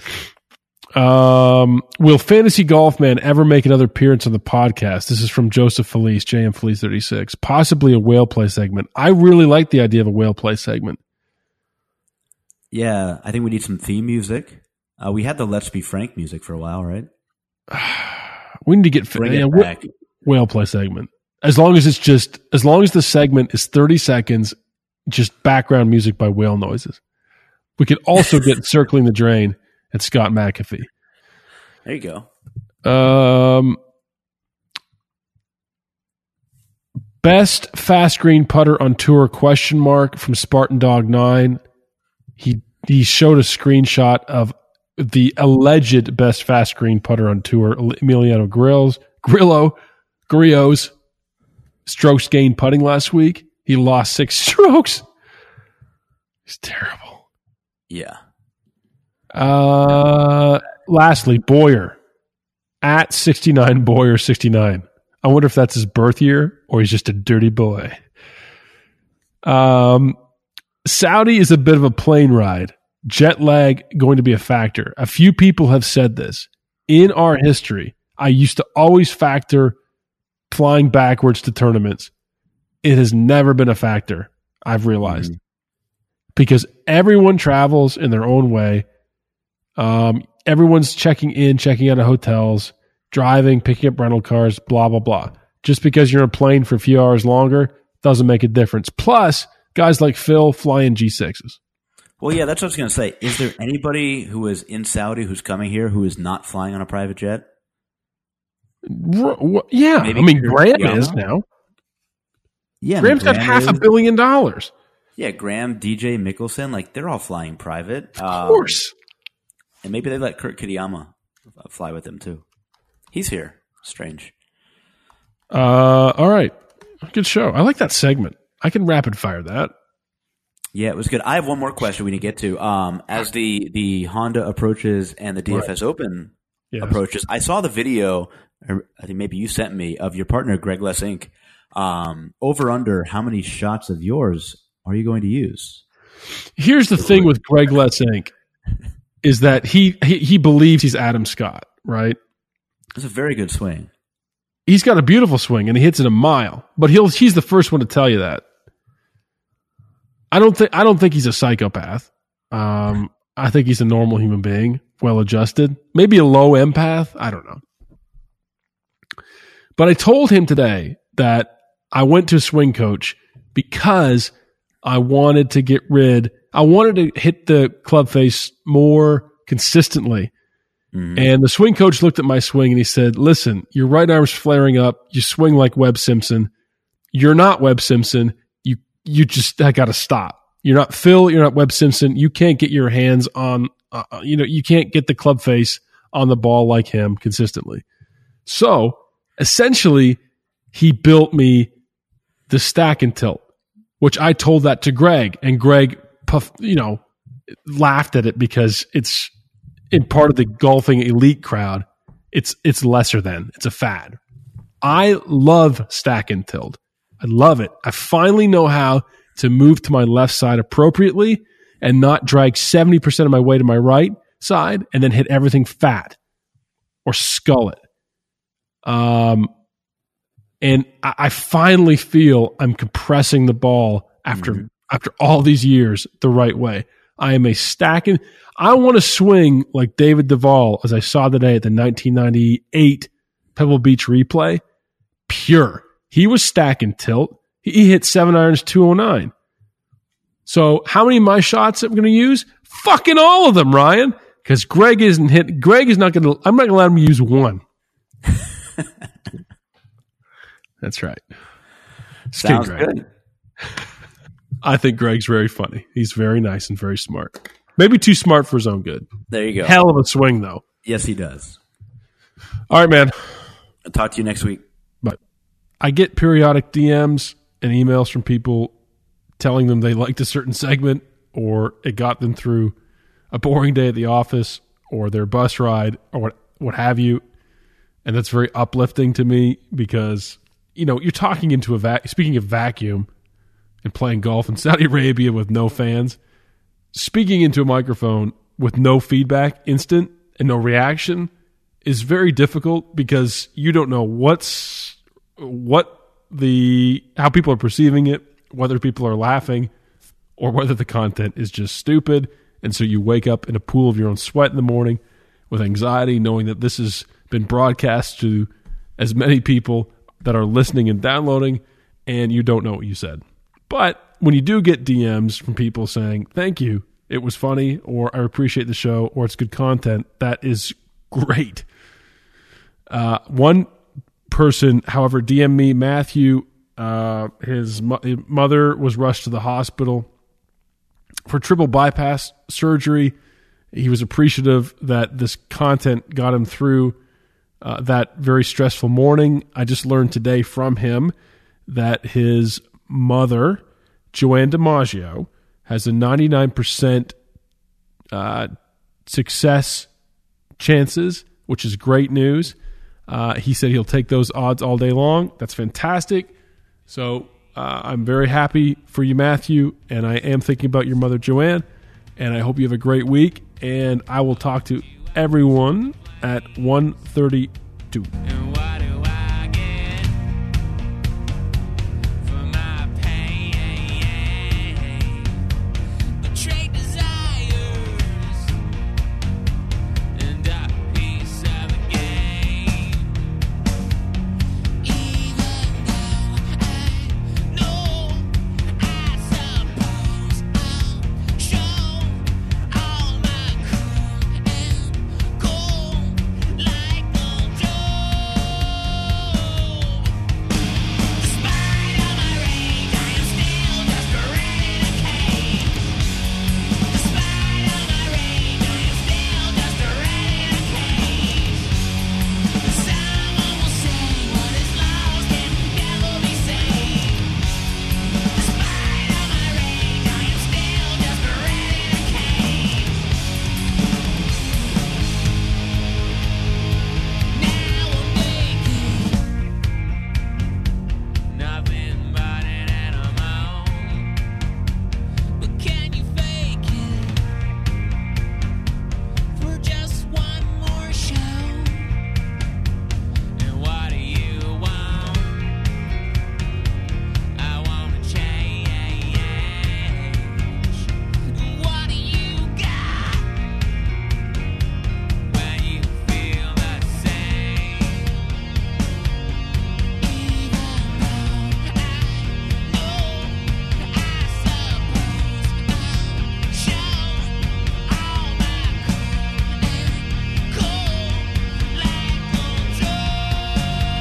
[SPEAKER 7] Um, will Fantasy Golf Man ever make another appearance on the podcast? This is from Joseph Felice, J M Felice thirty-six. Possibly a whale play segment. I really like the idea of a whale play segment.
[SPEAKER 10] Yeah, I think we need some theme music. Uh, we had the Let's Be Frank music for a while, right?
[SPEAKER 7] We need to get,
[SPEAKER 10] Bring
[SPEAKER 7] yeah,
[SPEAKER 10] it
[SPEAKER 7] wh-
[SPEAKER 10] back.
[SPEAKER 7] whale play segment. As long as it's just, as long as the segment is thirty seconds, just background music by whale noises. We could also get Circling the Drain and Scott McAfee.
[SPEAKER 10] There you go.
[SPEAKER 7] Um, best fast green putter on tour? Question mark from Spartan Dog Nine. He he showed a screenshot of the alleged best fast green putter on tour, Emiliano Grillos, Grillo, Grillos, strokes gained putting last week. He lost six strokes. He's terrible.
[SPEAKER 10] Yeah.
[SPEAKER 7] Uh, lastly, Boyer at sixty-nine, Boyer sixty-nine. I wonder if that's his birth year or he's just a dirty boy. Um, Saudi is a bit of a plane ride. Jet lag going to be a factor. A few people have said this. In our history, I used to always factor flying backwards to tournaments. It has never been a factor, I've realized. Mm-hmm. Because everyone travels in their own way. Um, everyone's checking in, checking out of hotels, driving, picking up rental cars, blah, blah, blah. Just because you're in a plane for a few hours longer doesn't make a difference. Plus, guys like Phil fly in G sixes.
[SPEAKER 10] Well, yeah, that's what I was going to say. Is there anybody who is in Saudi who's coming here who is not flying on a private jet?
[SPEAKER 7] R- w- yeah. Maybe I mean, Graham Yama? is now.
[SPEAKER 10] Yeah,
[SPEAKER 7] Graham's
[SPEAKER 10] I mean,
[SPEAKER 7] got
[SPEAKER 10] Graham
[SPEAKER 7] half
[SPEAKER 10] is.
[SPEAKER 7] a billion dollars.
[SPEAKER 10] Yeah, Graham, D J Mickelson, like they're all flying private.
[SPEAKER 7] Of
[SPEAKER 10] um,
[SPEAKER 7] course.
[SPEAKER 10] And maybe they let Kurt Kitayama fly with them too. He's here. Strange.
[SPEAKER 7] Uh, all right. Good show. I like that segment. I can rapid fire that.
[SPEAKER 10] Yeah, it was good. I have one more question we need to get to. Um, as the, the Honda approaches and the D F S right. Open yes. approaches, I saw the video, or I think maybe you sent me, of your partner, Greg Les Incorporated. Um, over under, how many shots of yours are you going to use?
[SPEAKER 7] Here's the thing with Greg Les Incorporated is that he, he he believes he's Adam Scott, right?
[SPEAKER 10] It's a very good swing.
[SPEAKER 7] He's got a beautiful swing, and he hits it a mile. But he'll he's the first one to tell you that. I don't think I don't think he's a psychopath. Um, I think he's a normal human being, well adjusted, maybe a low empath. I don't know. But I told him today that I went to a swing coach because I wanted to get rid. I wanted to hit the club face more consistently. Mm-hmm. And the swing coach looked at my swing and he said, "Listen, your right arm's flaring up. You swing like Webb Simpson. You're not Webb Simpson. You you just I got to stop. You're not Phil. You're not Webb Simpson. You can't get your hands on. Uh, you know you can't get the club face on the ball like him consistently." So essentially, he built me the stack and tilt, which I told that to Greg, and Greg puff, you know, laughed at it because it's in part of the golfing elite crowd. It's it's lesser than. It's a fad. I love stack and tilt. I love it. I finally know how to move to my left side appropriately and not drag seventy percent of my weight to my right side and then hit everything fat or skull it. Um, and I, I finally feel I'm compressing the ball after mm-hmm. after all these years the right way. I am a stacking. I want to swing like David Duval, as I saw today at the nineteen ninety-eight Pebble Beach replay. Pure. He was stacking tilt. He, he hit seven irons, two oh nine. So how many of my shots I'm going to use? Fucking all of them, Ryan. Because Greg isn't hit. Greg is not going to. I'm not going to let him use one. That's right. Skid
[SPEAKER 10] Sounds
[SPEAKER 7] Greg.
[SPEAKER 10] good.
[SPEAKER 7] I think Greg's very funny. He's very nice and very smart. Maybe too smart for his own good.
[SPEAKER 10] There you go.
[SPEAKER 7] Hell of a swing, though.
[SPEAKER 10] Yes, he does.
[SPEAKER 7] All right, man.
[SPEAKER 10] I'll talk to you next week.
[SPEAKER 7] But I get periodic D Ms and emails from people telling them they liked a certain segment or it got them through a boring day at the office or their bus ride or what, what have you. And that's very uplifting to me because, you know, you're talking into a vac. Speaking of vacuum and playing golf in Saudi Arabia with no fans, speaking into a microphone with no feedback, instant, and no reaction is very difficult because you don't know what's what the how people are perceiving it, whether people are laughing or whether the content is just stupid. And so you wake up in a pool of your own sweat in the morning with anxiety, knowing that this has been broadcast to as many people that are listening and downloading, and you don't know what you said. But when you do get D Ms from people saying, thank you, it was funny, or I appreciate the show, or it's good content, that is great. Uh, one person, however, D M'd me, Matthew, uh, his, mo- his mother was rushed to the hospital for triple bypass surgery. He was appreciative that this content got him through uh, that very stressful morning. I just learned today from him that his mother, Joanne DiMaggio, has a ninety-nine percent uh, success chances, which is great news. Uh, he said he'll take those odds all day long. That's fantastic. So uh, I'm very happy for you, Matthew, and I am thinking about your mother, Joanne, and I hope you have a great week, and I will talk to everyone at one thirty-two.
[SPEAKER 6] And what do I get for my pain? Betrayed desires and a piece of the game. Even though I know, I suppose I'll show all my crew and go like Uncle Joe. Despite all my rage, I am still just a rat in a cage. Despite all my rage, I am still just a rat in a cage. Someone will say what is lost can never be saved. Despite all my rage, I am still just a rat in a cage. Now I'm naked, nothing but an animal. But can you fake it for just one more show? And what do you want? I wanna change. What do you got when you feel the same? Even though I know, I suppose I'll show all my crew and go like Uncle Joe.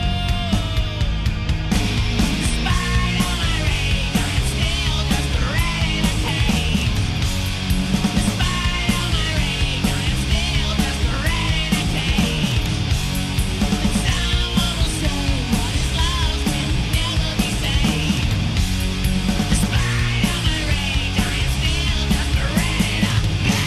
[SPEAKER 6] Despite all my rage, I am still just a rat in a cage. Despite all my rage, I am still just a rat in a cage. And someone will say what is lost can never be saved. Despite all my rage, I am still just a rat in a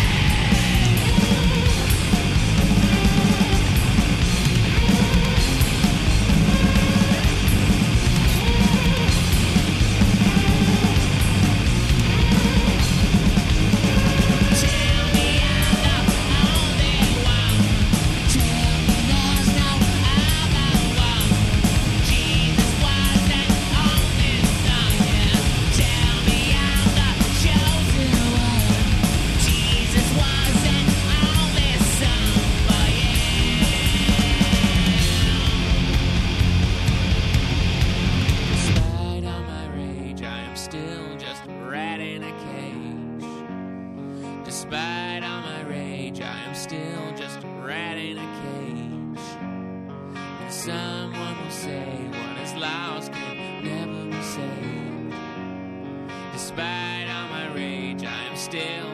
[SPEAKER 6] Tell me I'm the only one. Tell me there's no other one. Jesus wasn't on this song, yeah. Tell me I'm the chosen one. Jesus wasn't on this song, but Despite all my rage, I am still just a rat in a cage. Despite all my rage, I am still just a rat in a cage. And someone will say what is lost can never be saved. Despite all my rage, I am still